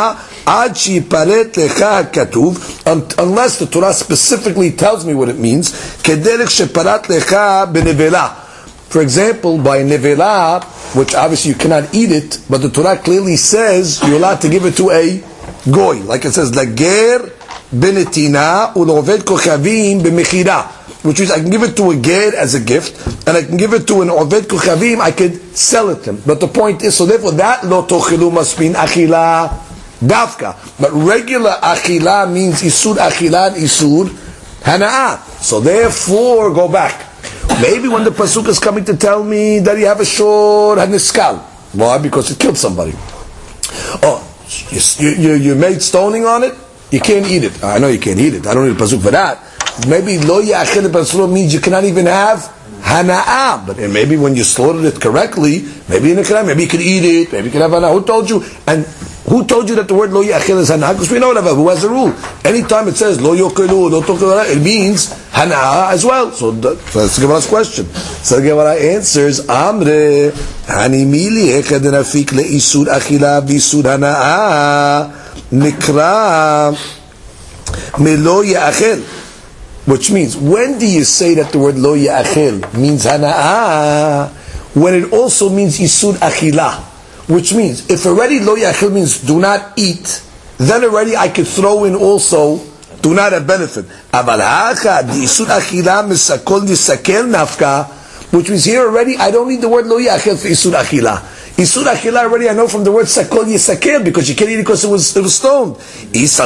S2: Ad sheyiparet lecha katuv, unless the Torah specifically tells me what it means. Kederech sheparat lecha benevela. For example, by nevela, which obviously you cannot eat it, but the Torah clearly says you're allowed to give it to a goy, like it says, lager benetina uloved kochavim b'mechira, which means I can give it to a ger as a gift, and I can give it to an oved kochavim, I could sell it to him. But the point is, so therefore that lo tochilu must mean achila dafka. But regular achila means isur achila and isur hana'ah. So therefore, go back. Maybe when the pasuk is coming to tell me that you have a shor haniskal. Why? Because it killed somebody. Oh, you, you, you made stoning on it? You can't eat it. I know you can't eat it. I don't need a pasuk for that. Maybe lo ya'achil pasuk means you cannot even have hana'ah. But maybe when you slaughtered it correctly, maybe in the maybe you could eat it, maybe you could have hana'ah. Who told you? And who told you that the word lo ya'achil is hana'ah? Because we know that. Who has a rule? Anytime it says lo yokilu, lo tokilu, it means hana'ah as well. So, that, so that's the Gemara's question. So the Gemara answers, Amre, hanimili echad nafik le'isur achila v'isur hana'ah nikra melo ya'achil. Which means, when do you say that the word lo ya'achil means hana'ah? When it also means isur achila. Which means, if already lo ya'achil means do not eat, then already I could throw in also do not have benefit. Aval ha'cha isur achila misakol nisakel nafka, which means here already I don't need the word lo ya'achil for isur achila. Isur achila already I know from the word sakol yisakel, because you can't eat it because it was, it was stoned. If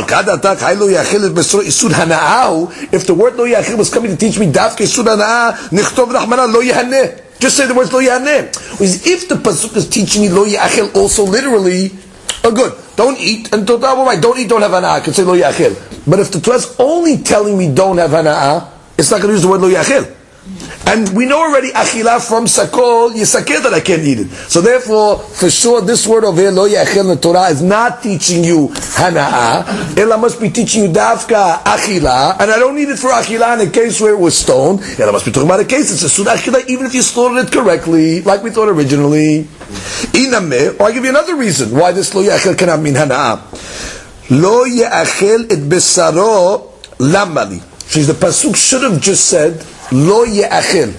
S2: the word lo ya'achil was coming to teach me dafke isur hana'ah, nichtov rahmana lo yahaneh. Just say the words lo yahaneh. If the pasuk is teaching me lo ya'achil also literally, oh good, don't eat, and don't, oh, right, don't eat, don't have hana'ah, I can say lo ya'achil. But if the Torah is only telling me don't have hana'ah, it's not going to use the word lo ya'achil. And we know already achila from sakol yisakel that I can't eat it. So therefore, for sure, this word over here, lo ya'achil in the Torah, is not teaching you hana'ah. Ella must be teaching you dafka achila, and I don't need it for achila in a case where it was stoned. Ella must be talking about a case it's a sud achila, even if you slaughtered it correctly, like we thought originally. Inameh, or I give you another reason why this lo ya'achil cannot mean hana'ah. Lo ya'achil et besaro lamali. She's the pasuk should have just said lo ya'achil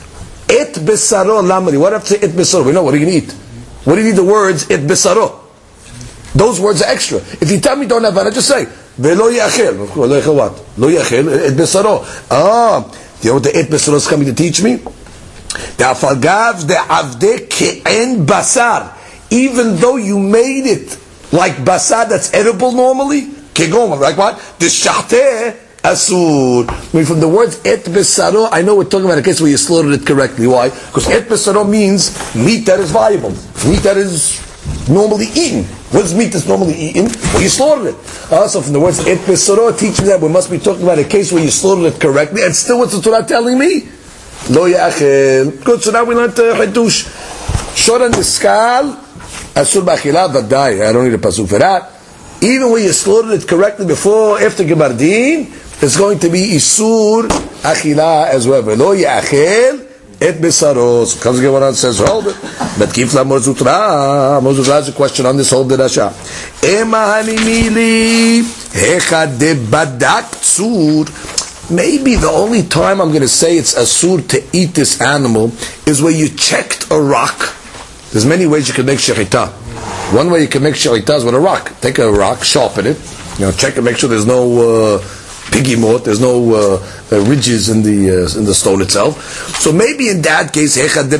S2: et besaro lamali. What have to say et besaro? We know what are you going to eat. What do you need the words et besaro? Those words are extra. If you tell me don't have that, just say velo ya'achil. Of course, lo ya'achil what? Lo ya'achil et besaro. Ah, you know what the et besaro is coming to teach me? The afagav the avde ke'en basar. Even though you made it like basar that's edible normally, kegon, like what? The shahteh asur. I mean, from the words et besaro, I know we're talking about a case where you slaughtered it correctly. Why? Because et besaro means meat that is viable, meat that is normally eaten. What is meat that's normally eaten? Well, you slaughtered it. Uh, so from the words et besaro, teaching that we must be talking about a case where you slaughtered it correctly. And still, what's the Torah telling me? Lo ya'achil. Good. So now we learned uh, Hadush. Shor and Niskal asur b'achila v'dai. I don't need a pasuk for that. Even when you slaughtered it correctly before, after Gebardin, it's going to be Isur Achila as well. Velo Ya'achel Et Besaro. So comes Gemara and says, hold it. But Kifla Mozutra. Mozutra has a question on this whole Dirasha. Ema Hanimili Hecha De Badak Tzur. Maybe the only time I'm going to say it's Asur to eat this animal is where you checked a rock. There's many ways you can make shechita. One way you can make shechita is with a rock. Take a rock, sharpen it, you know, check and make sure there's no uh, piggy mort, there's no uh, uh, ridges in the uh, in the stone itself. So maybe in that case,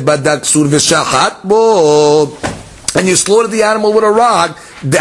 S2: and you slaughter the animal with a rock,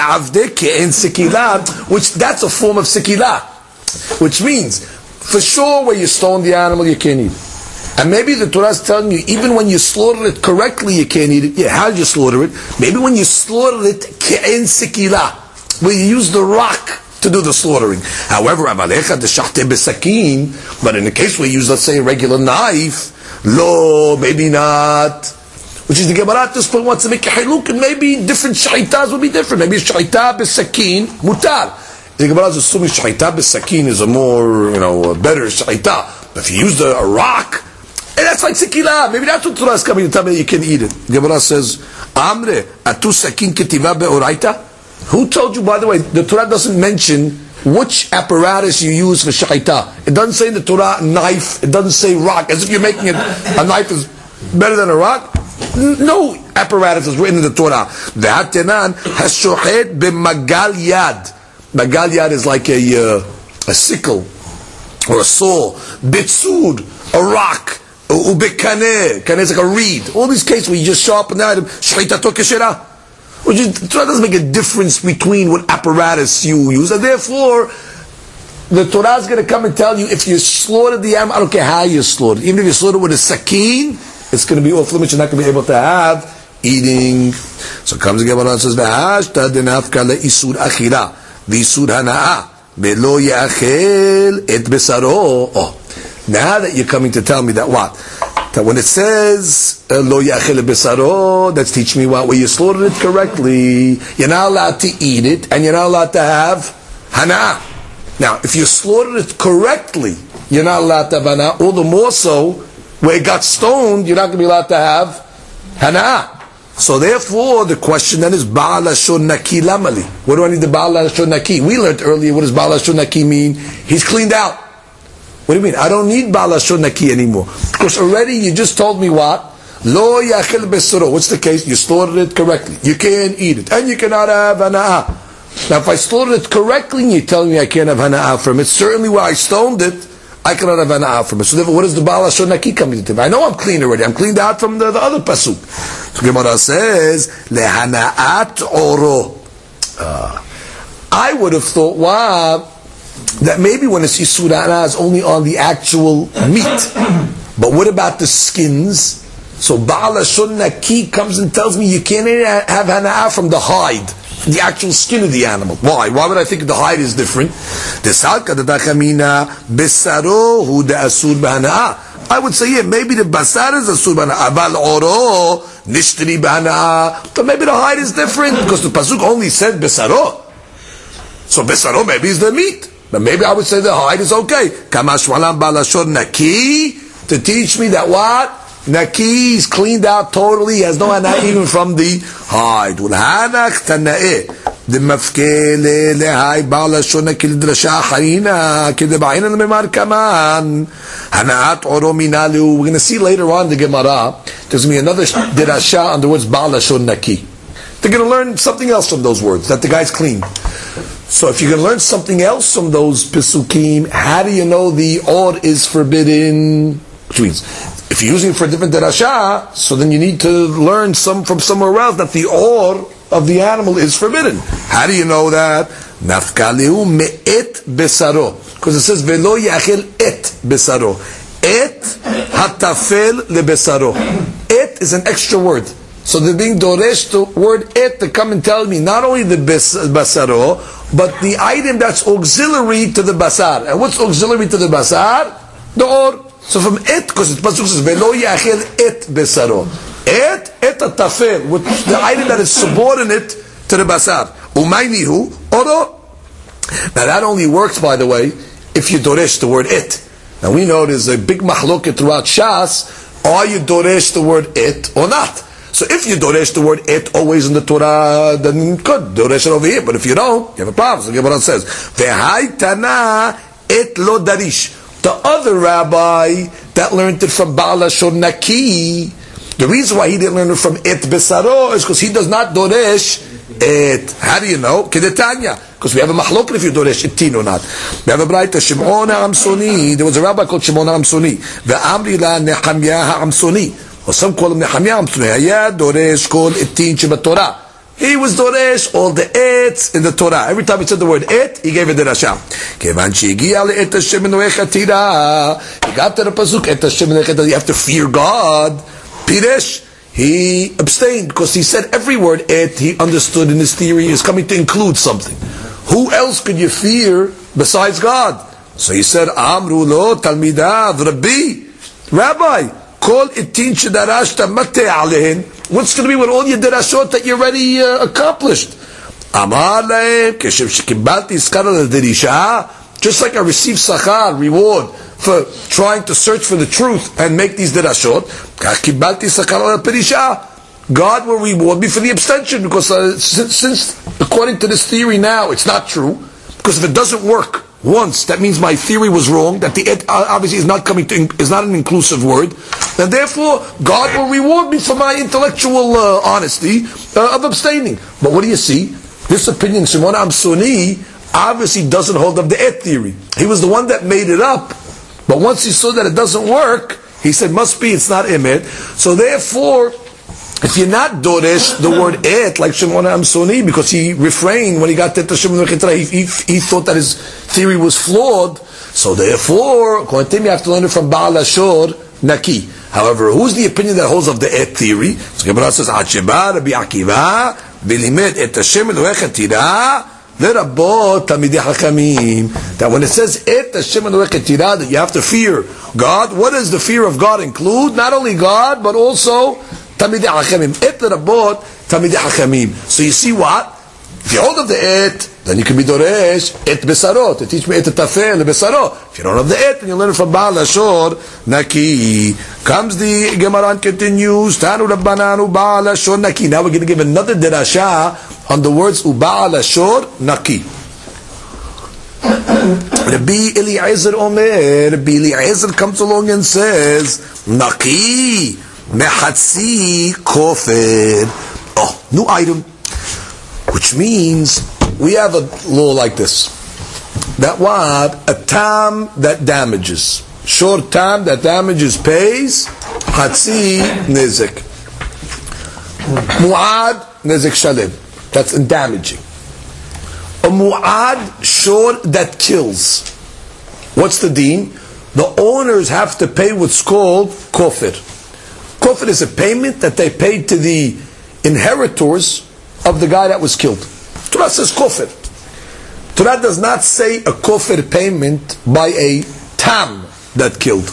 S2: which that's a form of sikila, which means for sure where you stone the animal you can't eat. And maybe the Torah is telling you, even when you slaughter it correctly, you can't eat it. Yeah, how did you slaughter it? Maybe when you slaughter it, ke'en sikila, where you use the rock to do the slaughtering. However, avalecha de shachte besakin, but in the case where you use, let's say, a regular knife, lo, maybe not. Which is the Gemara at this point wants to make a hiluk, and maybe different shaitas will be different. Maybe shaita besakin, mutar. The Gemara is assuming shaita besakin is a more, you know, better shaita. But if you use the, a rock, and that's like sikila. Maybe that's what Torah is coming to tell me that you can eat it. The Gemara says, Amre, atu sakin ketiva be'oraita? Who told you, by the way, the Torah doesn't mention which apparatus you use for shechita. It doesn't say in the Torah knife, it doesn't say rock, as if you're making it, a knife is better than a rock. No apparatus is written in the Torah. Ve'atenan hashohet b'magal yad. Magal yad is like a, uh, a sickle or a saw. Bitsud, a rock. Ubekaneh, kaneh is like a reed. All these cases where you just sharpen the item, shechitato keshera. Which is, the Torah doesn't make a difference between what apparatus you use, and therefore the Torah is going to come and tell you if you slaughtered the animal, I don't care how you slaughtered, even if you slaughtered with a sakin, it's going to be off limits. You're not going to be able to have eating. So comes the Gemara and says, "V'hashta denafka le'isur achila v'isur hana'a ve'lo ya'achel et besaro." Oh, now that you're coming to tell me that what? That when it says lo ya'achel et besaro, that's teaching me what? Well, you slaughtered it correctly. You're not allowed to eat it, and you're not allowed to have hana'a. Now, if you slaughtered it correctly, you're not allowed to have hana'a. All the more so, where it got stoned, you're not going to be allowed to have hana'a. So therefore, the question then is, Ba'al Lashon Naki Lamali. What do I need the Ba'al Lashon Naki? We learned earlier, what does Ba'al Lashon Naki mean? He's cleaned out. What do you mean? I don't need Ba'al Lashon Naki anymore. Because already you just told me what? Lo Yachel Besoro. What's the case? You slaughtered it correctly. You can't eat it. And you cannot have hana'a. Now if I slaughtered it correctly and you're telling me I can't have hana'a from it, certainly where I stoned it, I cannot have hana'a from it. So therefore, what is the Ba'al Lashon Naki coming to me? I know I'm clean already. I'm cleaned out from the, the other pasuk. So Gemara says, lehana'at oro. Uh, I would have thought, wow, that maybe when it's Yisur Hana is only on the actual meat. But what about the skins? So Ba'al Lashon Naki comes and tells me you can't have hana'a from the hide, the actual skin of the animal. Why? Why would I think the hide is different? I would say, yeah, maybe the basar is asur b'hana'a, aval oro nishtri b'hana'a. But maybe the hide is different because the pasuk only said besaro. So besaro maybe is the meat. But maybe I would say the hide is okay. Kamash walam balashor naki, to teach me that what? Naki is cleaned out totally, has no hana even from the hide. Ulhanach tana'eh. The mafkele lehai balashor naki l'drasha harina, k'deba'ina l'memar kaman. Hanaat oro minalu. We're going to see later on the Gemara, there's going to be another drasha on the words balashor naki. They're going to learn something else from those words, that the guy's clean. So if you're going to learn something else from those pisukim, how do you know the or is forbidden? Which means, if you're using it for a different derasha, so then you need to learn some from somewhere else that the or of the animal is forbidden. How do you know that? Nafkaleu me'et besaro. Because it says, velo yachel et besaro. Et hatafel lebesaro. Et is an extra word. So they're being doresh the word et to come and tell me not only the basaro, but the item that's auxiliary to the basar. And what's auxiliary to the basar? The or. So from et, because the pasuk says velo yachel et besaro. Et et atafel, which the item that is subordinate to the basar. Umaynihu oro. Now that only works, by the way, if you doresh the word et. Now we know there's a big mahloket throughout Shas. Are you doresh the word et or not? So if you doresh the word et always in the Torah, then good, doresh it over here. But if you don't, you have a problem. So Gemara says, V'hai tana et lo darish. The other rabbi that learned it from Ba'al Lashon Naki, the reason why he didn't learn it from et besaro is because he does not doresh et. How do you know? Kedetanya. Because we have a mahloket if you doresh etin or not. We have a bright Shimon HaAmsoni. There was a rabbi called Shimon HaAmsoni. Ve'amri la Nehemiah HaAmsoni. Or some call him Nehemiah HaAmsoni. Hayad doresh kol etin shebatorah. He was doresh all the ets in the Torah. Every time he said the word et, he gave it the rasha. Kevan shegiya le'et Hashem enoech atira. He got to the pasuk et Hashem enoech atira. You have to fear God. Piresh. He abstained because he said every word et he understood in his theory is coming to include something. Who else could you fear besides God? So he said, Amru lo talmidav Rabbi, Rabbi, kol itin shedarashta mateh alehen. What's going to be with all your derashot that you already uh, accomplished? Amar lehem keshem shekibalti skar al-derisha. Just like I received sachar, reward, for trying to search for the truth and make these derashot, kach kibalti sachar al-perisha. God will reward me for the abstention, because uh, since, since, according to this theory now, it's not true, because if it doesn't work once, that means my theory was wrong, that the et obviously is not coming to, is not an inclusive word, and therefore, God will reward me for my intellectual uh, honesty uh, of abstaining. But what do you see? This opinion, Shimon Amsoni, obviously doesn't hold of the et theory. He was the one that made it up, but once he saw that it doesn't work, he said, must be, it's not emet. So therefore, if you're not doresh the word et, like Shimon Amsoni, because he refrained when he got to Shimon V'chitra, he, he, he thought that his theory was flawed, so therefore, according to him, you have to learn it from Baal Ashur Naki. However, who's the opinion that holds of the et theory? So Gemara says, Acheba Rabbi Akiva, V'limet et Hashem Elohech Tira, V'rabot Tamidei Hakamim. That when it says et Hashem Elohech Tira, that you have to fear God, what does the fear of God include? Not only God, but also Tamidei Hakamim. Et Rabot Tamidei Hakamim. So you see what? If you hold of the et, then you can be doresh et besarot. To teach me et tafel besarot. If you don't have the et, then you learn it from Baal Ashur Naki. Comes the Gemara and continues. Tanu Rabbananu Baal Ashur Naki. Now we're going to give another derasha on the words Ubaal Ashur Naki. Rabbi Eliezer Omer. Rabbi Eliezer comes along and says Naki mehatzi kofer. Oh, new item. Which means we have a law like this. That what? A tam that damages. Short tam that damages pays. Hatzi nezek. Mu'ad nezek shalem. That's in damaging. A mu'ad short that kills. What's the deen? The owners have to pay what's called kofir. Kofir is a payment that they paid to the inheritors of the guy that was killed. Torah says kofir. Torah does not say a kofir payment by a tam that killed.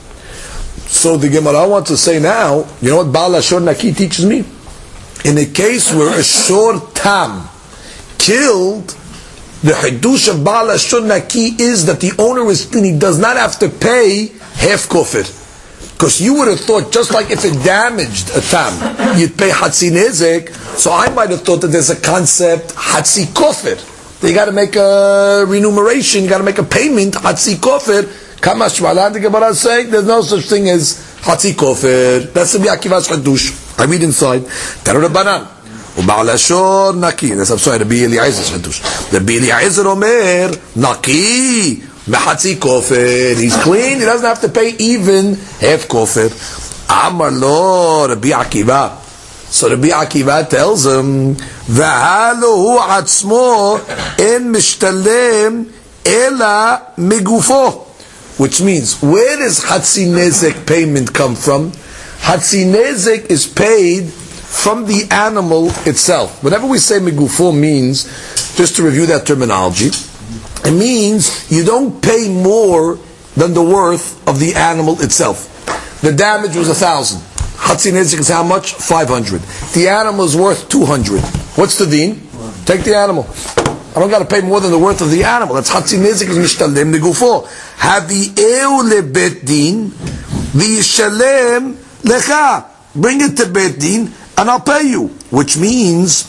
S2: So the Gemara wants to say now, you know what Baal Ashur Naki teaches me? In a case where a shor tam killed, the Hidush of Baal Ashur Naki is that the owner is clean. He does not have to pay half kofir. Because you would have thought, just like if it damaged a tam, you'd pay hatzi nezek. So I might have thought that there's a concept, hatzi kofir. You got to make a remuneration, you got to make a payment, hatzi kofir. Kamash Malan, the Gemara is saying there's no such thing as hatzi kofir. That's the Akiva's Hadush. I read inside. Taru Rabbanan. U'Baal Ashur Naki. That's, I'm sorry, Rabbi Eliezer's Hadush. Rabbi Eliezer Omer, Naki. Mehatzi kofir. He's clean. He doesn't have to pay even half kofir. Amar lo Rabbi Akiva. So Rabbi Akiva tells him, "V'halo hu atzmo en mishtalem ela migufo," which means where does hatzi nezek payment come from? Hatzi nezek is paid from the animal itself. Whenever we say migufo means, just to review that terminology, it means you don't pay more than the worth of the animal itself. The damage was a thousand. Hatzi nezek is how much? Five hundred. The animal is worth two hundred. What's the deen? Take the animal. I don't got to pay more than the worth of the animal. That's hatzi nezek is mishtalem negufo. Havi'eu lebet din v'yishalem lecha. Bring it to bet din and I'll pay you. Which means,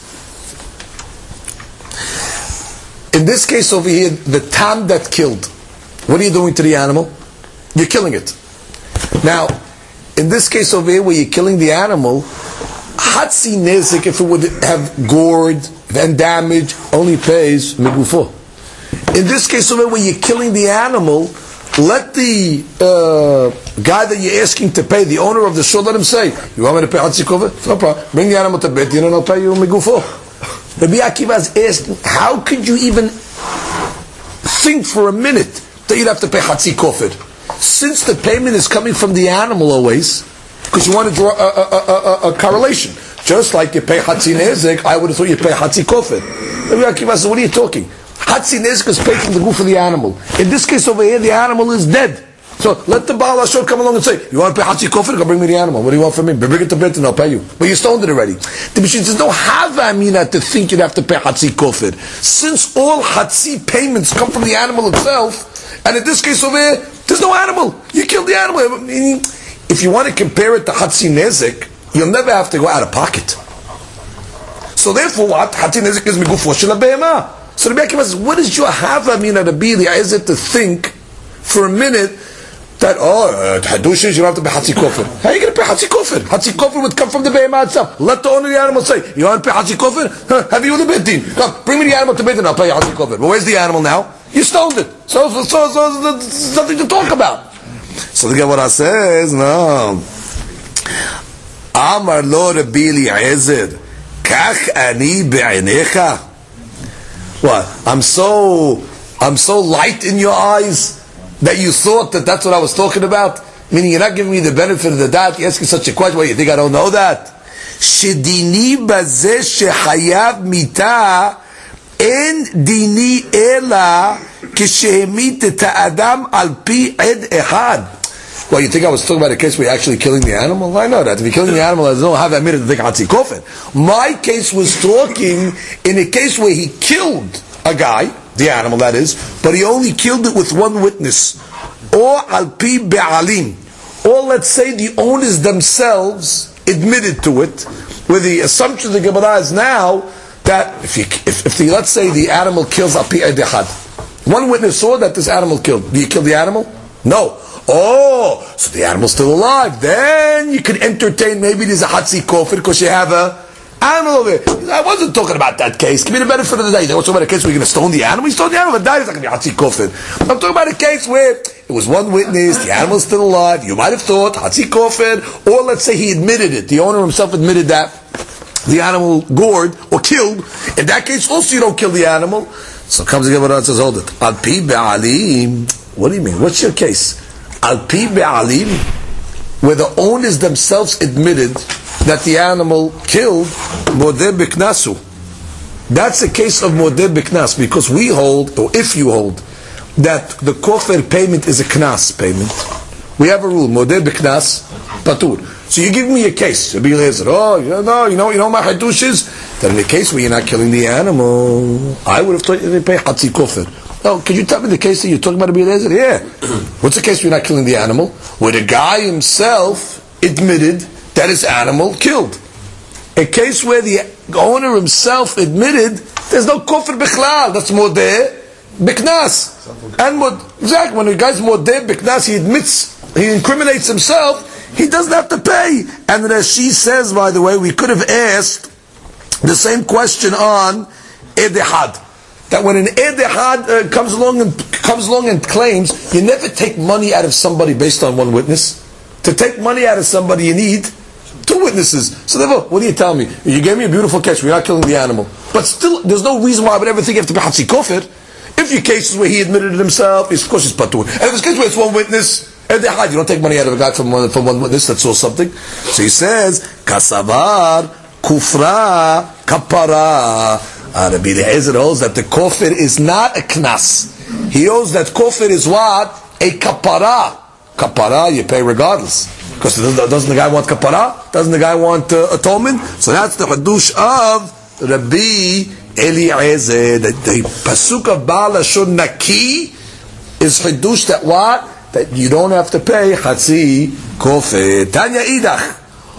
S2: in this case over here, the tam that killed, what are you doing to the animal? You're killing it. Now, in this case over here, where you're killing the animal, hatzi nezek, if it would have gored and damage, only pays megufo. In this case over here, where you're killing the animal, let the uh, guy that you're asking to pay, the owner of the shul, let him say, "You want me to pay hatzi kofir? No problem. Bring the animal to bet, and I'll pay you megufo." Rabbi Akiva is asking, how could you even think for a minute that you'd have to pay hatzi kofir? Since the payment is coming from the animal always, because you want to draw a, a, a, a, a correlation. Just like you pay hatzi nezek, I would have thought you pay hatzi kofir. Rabbi Akiva says, what are you talking? Hatzi nezek is paid from the goof of the animal. In this case over here, the animal is dead. So let the Baal Ashur come along and say, "You want to pay hatzi kofir? Go bring me the animal. What do you want from me? Bring it to bed and I'll pay you." But you stoned it already. The machine says, "No hava amina to think you'd have to pay hatzi kofir." Since all hatzi payments come from the animal itself, and in this case over here, there's no animal. You killed the animal. If you want to compare it to hatzi nezek, you'll never have to go out of pocket. So therefore, what? Hatin nezik is migufo shel behema. So Rabbi Akiva says, what does your hava mean, Rabbi Eliezer, to think for a minute that, oh, hadushes, you don't have to pay hatzi kofir. How are you going to pay hatzi kofir? Hatzi kofir would come from the behema itself. Let the owner of the animal say, you want to pay hatzi kofir? Huh, have you the beit din? Come, bring me the animal to beit din, I'll pay hatzi kofir. But where's the animal now? You stoned it. So, so, so, so there's nothing to talk about. So the Gemara says, no. Amar lo Rabbi Eliezer, kach ani be'einecha. What? I'm so, I'm so light in your eyes that you thought that that's what I was talking about? Meaning you're not giving me the benefit of the doubt. You're asking such a question. What, you think I don't know that? Shedini bazeh shehayav mita en dini ela kishehemit et ha'adam al pi ed ehad. Well, you think I was talking about a case where you're actually killing the animal? I know that. If you're killing the animal, I don't have that minute to think hatzi kofir. My case was talking in a case where he killed a guy, the animal that is, but he only killed it with one witness. Or al pi be'alim. Or let's say the owners themselves admitted to it, with the assumption the Gemara is now that if you, if, if the, let's say the animal kills al pi edechad. One witness saw that this animal killed. Do you kill the animal? No. Oh, so the animal's still alive. Then you could entertain, maybe there's a hatzi kofir because you have a animal over there. I wasn't talking about that case. Give me the benefit of the doubt. You talking about a case where you're going to stone the animal? You stone the animal, it dies. It's not going to be hatzi kofir. I'm talking about a case where it was one witness, the animal's still alive. You might have thought hatzi kofir, or let's say he admitted it. The owner himself admitted that the animal gored or killed. In that case, also you don't kill the animal. So comes the Gemara and says, hold it. Al pi be'alim. What do you mean? What's your case? Al pi be'alim, where the owners themselves admitted that the animal killed, modeh b'knasu. That's a case of modeh b'knas, because we hold, or if you hold, that the kofir payment is a knas payment. We have a rule, modeh b'knas, patur. So you give me a case. Rabbi Eliezer, oh, you know, you know, you know my hadush is that in the case where you're not killing the animal, I would have thought you pay hatzi kofir. Oh, can you tell me the case that you're talking about, Rabbi Eliezer? Yeah. What's the case where you're not killing the animal? Where the guy himself admitted that his animal killed. A case where the owner himself admitted there's no kofir bichlal. That's modeh biknas. And mod, exactly, when the guy's modeh biknas, he admits, he incriminates himself, he doesn't have to pay. And Rashi says, by the way, we could have asked the same question on edehad. That when an edehad uh, comes along and comes along and claims, you never take money out of somebody based on one witness. To take money out of somebody, you need two witnesses. So therefore, what do you tell me? You gave me a beautiful catch. We're not killing the animal, but still, there's no reason why I would ever think you have to be hatzi kofir. If your case is where he admitted it himself, it's, of course it's patur. And if it's case where it's one witness, edehad, you don't take money out of a guy from one, from one witness that saw something. So he says, kasavar kufra kapara. Uh, Rabbi Eliezer holds that the kofir is not a knas. He holds that kofir is what? A kapara. Kapara, you pay regardless. Because doesn't the guy want kapara? Doesn't the guy want uh, atonement? So that's the hadush of Rabbi Eliezer. The, the pasuk of Baal Lashon Naki is hadush that what? That you don't have to pay hatzi kofir. Tanya idach.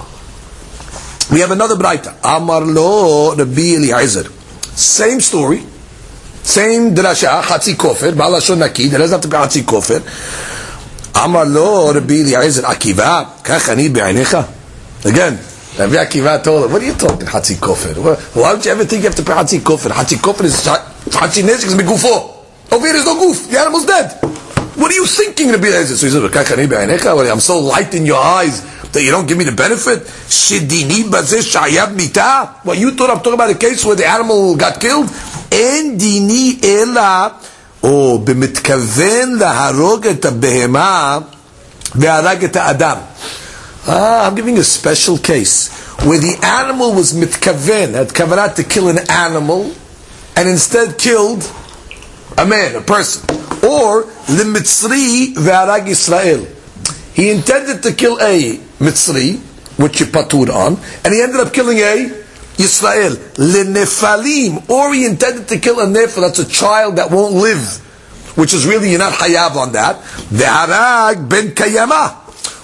S2: We have another braita. Amar lo Rabbi Eliezer. Same story, same drasha, hatzi kofir, Baal Lashon Naki, there doesn't have to be hatzi kofir. Amar lo Rabbi Eliezer Akiva, kach ani be'einecha. Again, Rabbi Akiva told him, what are you talking hatzi kofir? Why don't you ever think you have to pay hatzi kofir? Hatzi kofir is hatzi nezik is begufo. Over here is no goof, the animal's dead. What are you thinking, Rabbi Eliezer? So he said, kach ani be'einecha, I'm so light in your eyes that you don't give me the benefit? Shedini bazeh shayav mita. What you thought I'm talking about a case where the animal got killed? En dini ela o b'mitkaven laharog et habehema ve'harag et ha'adam. Ah, I'm giving a special case where the animal was mitkaven, had kavanat to kill an animal, and instead killed a man, a person. Or l'mitzri ve'harag Yisrael. He intended to kill a Mitzri, which he patur on, and he ended up killing a Yisrael. Lenefalim, or he intended to kill a nefal, that's a child that won't live, which is really, you're not hayav on that. Ve'harag ben kayama,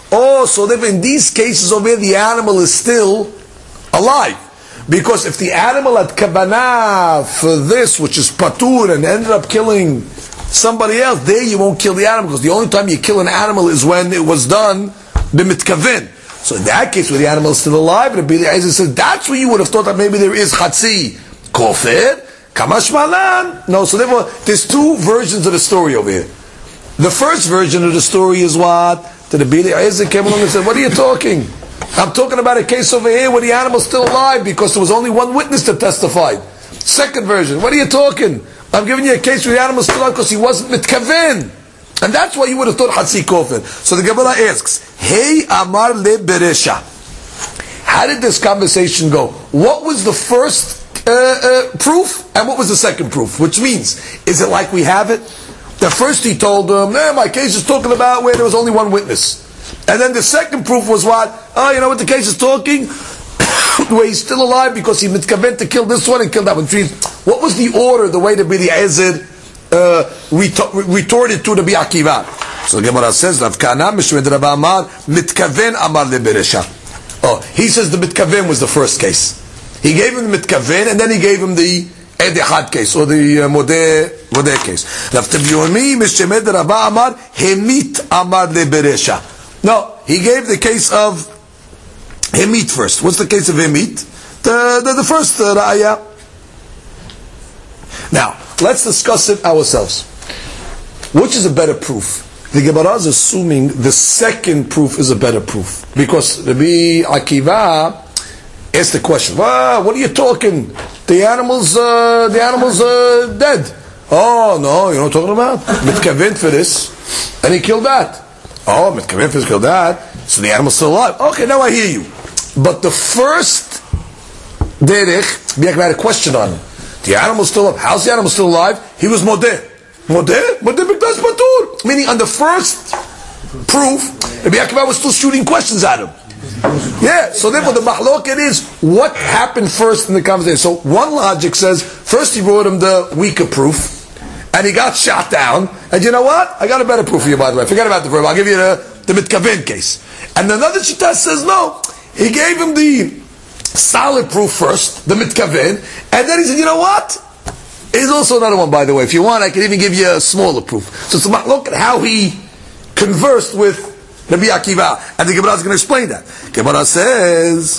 S2: Oh, so then in these cases over here, the animal is still alive. Because if the animal had kavanah for this, which is patur, and ended up killing somebody else, there you won't kill the animal, because the only time you kill an animal is when it was done b'mitkavin. So in that case, where the animal is still alive, Rabbi Eliezer says, that's where you would have thought that maybe there is chatzi kofir, kamash malan. No, so therefore, there's two versions of the story over here. The first version of the story is what? That Rabbi Eliezer came along and said, what are you talking? I'm talking about a case over here where the animal's still alive because there was only one witness that testified. Second version, what are you talking? I'm giving you a case where the animal's still alive because he wasn't mitkaven. And that's why you would have thought Hatzi Kofir. So the Gemara asks, Hey Amar le Beresha. How did this conversation go? What was the first uh, uh, proof and what was the second proof? Which means, is it like we have it? The first he told them, eh, my case is talking about where there was only one witness. And then the second proof was what? Oh, you know what the case is talking? Where he's still alive because he mitkaven to kill this one and kill that one. What was the order, the way the Bili Ezer uh, retorted to the Bi Akiva? So the Gemara says, Rav Kana Mishmed Rav Amar mitkaven Amar le Beresha. Oh, he says the mitkaven was the first case. He gave him the mitkaven and then he gave him the Edechad case, or the uh, Modeh, Modeh case. Rav Tevyomi Mishmed Rav Amar hemit Amar le Beresha. No, he gave the case of Hemit first. What's the case of Hemit? The, the, the first uh, Ra'aya. Now, let's discuss it ourselves. Which is a better proof? The Gemara is assuming the second proof is a better proof. Because Rabbi Akiva asked the question, well, what are you talking? The animal's, uh, the animal's uh, dead. Oh, no, you know what I'm talking about? Mitkaven for this, and he killed that. Oh, Mitkaven for this, killed that, so the animal's still alive. Okay, now I hear you. But the first derech, we had a question on him. The animal's still alive. How's the animal still alive? He was modeh. Modeh? Modeh b'kdas patur. Meaning on the first proof, Rabbi Akiva was still shooting questions at him. Yeah, so therefore the mahloket is, what happened first in the conversation? So one logic says, first he brought him the weaker proof, and he got shot down, and you know what? I got a better proof for you, by the way. Forget about the verb. I'll give you the, the mitkaven case. And another shita says, no. He gave him the solid proof first, the mitkaven, and then he said, you know what? There's also another one, by the way. If you want, I can even give you a smaller proof. So it's a look at how he conversed with Rabbi Akiva. And the Gemara is going to explain that. Gemara says,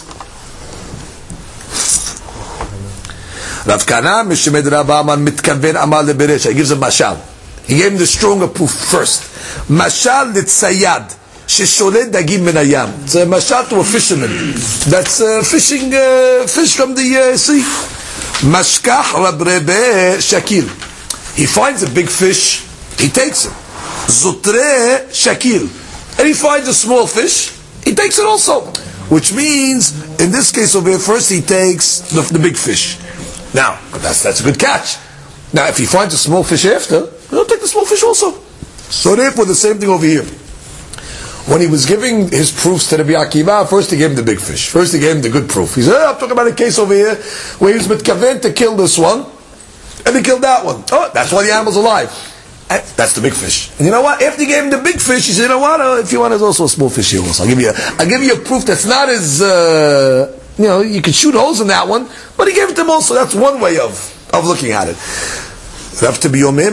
S2: Rav Kana Mishemed Rav Aman mitkaven Amal leBeresha. He gives a mashal. He gave him the stronger proof first. Mashal litzayad shesholed dagim min hayam. It's a mashal to a fisherman that's uh, fishing uh, fish from the uh, sea. Mashkach Rab Rebbe Shakil. He finds a big fish, he takes it. Zutre Shakil. And he finds a small fish, he takes it also. Which means, in this case over here, first he takes the, the big fish. Now, that's that's a good catch. Now, if he finds a small fish after, he'll take the small fish also. So therefore, the same thing over here. When he was giving his proofs to Rabbi Akiva, first he gave him the big fish. First he gave him the good proof. He said, oh, I'm talking about a case over here where he was mitkaven to kill this one, and he killed that one. Oh, that's why the animal's alive. And that's the big fish. And you know what? After he gave him the big fish, he said, you know what? Uh, if you want, there's also a small fish here also. I'll give you a, I'll give you a proof that's not as, uh, you know, you can shoot holes in that one, but he gave it to him also. That's one way of, of looking at it. No, he gave him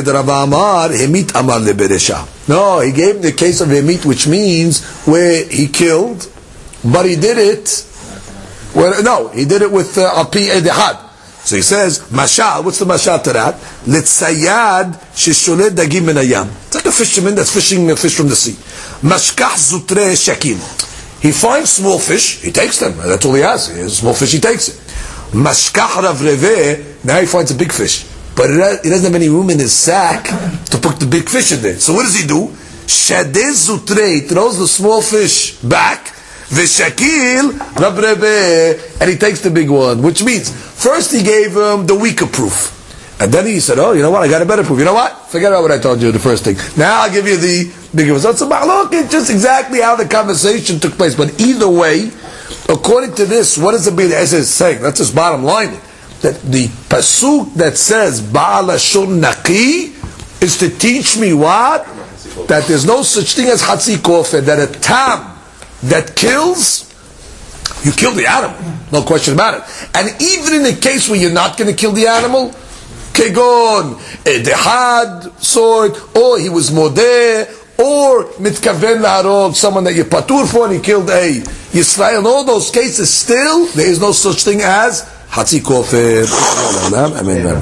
S2: the case of Hemit, which means where he killed, but he did it, where, no, he did it with Alpi uh, Edechad. So he says, Mashal, what's the Mashal to that? Litzayad shesholed dagim min hayam. It's like a fisherman that's fishing a fish from the sea. Mashkach zutre shakil. He finds small fish, he takes them. That's all he has. He has a small fish, he takes it. Mashkach Rav Reve, now he finds a big fish. But he doesn't have any room in his sack to put the big fish in there. So what does he do? Shadeh zutre, he throws the small fish back, v'shakil Rav Rebe, and he takes the big one. Which means, first he gave him the weaker proof. And then he said, oh, you know what, I got a better proof. You know what? Forget about what I told you the first thing. Now I'll give you the bigger one. So it's about, look, it's just exactly how the conversation took place. But either way, according to this, what is the Bili Ezer saying? That's his bottom line. That the pasuk that says Baal Lashon Naqi is to teach me what? that there's no such thing as Hatzi Kofer, that a tam that kills, you kill the animal, no question about it. And even in a case where you're not going to kill the animal, Kegon, Dehad, sword, or he was Modeh, or Mitkaven Laharog, someone that you patur for and he killed a Yisrael. In all those cases, still, there is no such thing as Hatzi Kofer. Amen.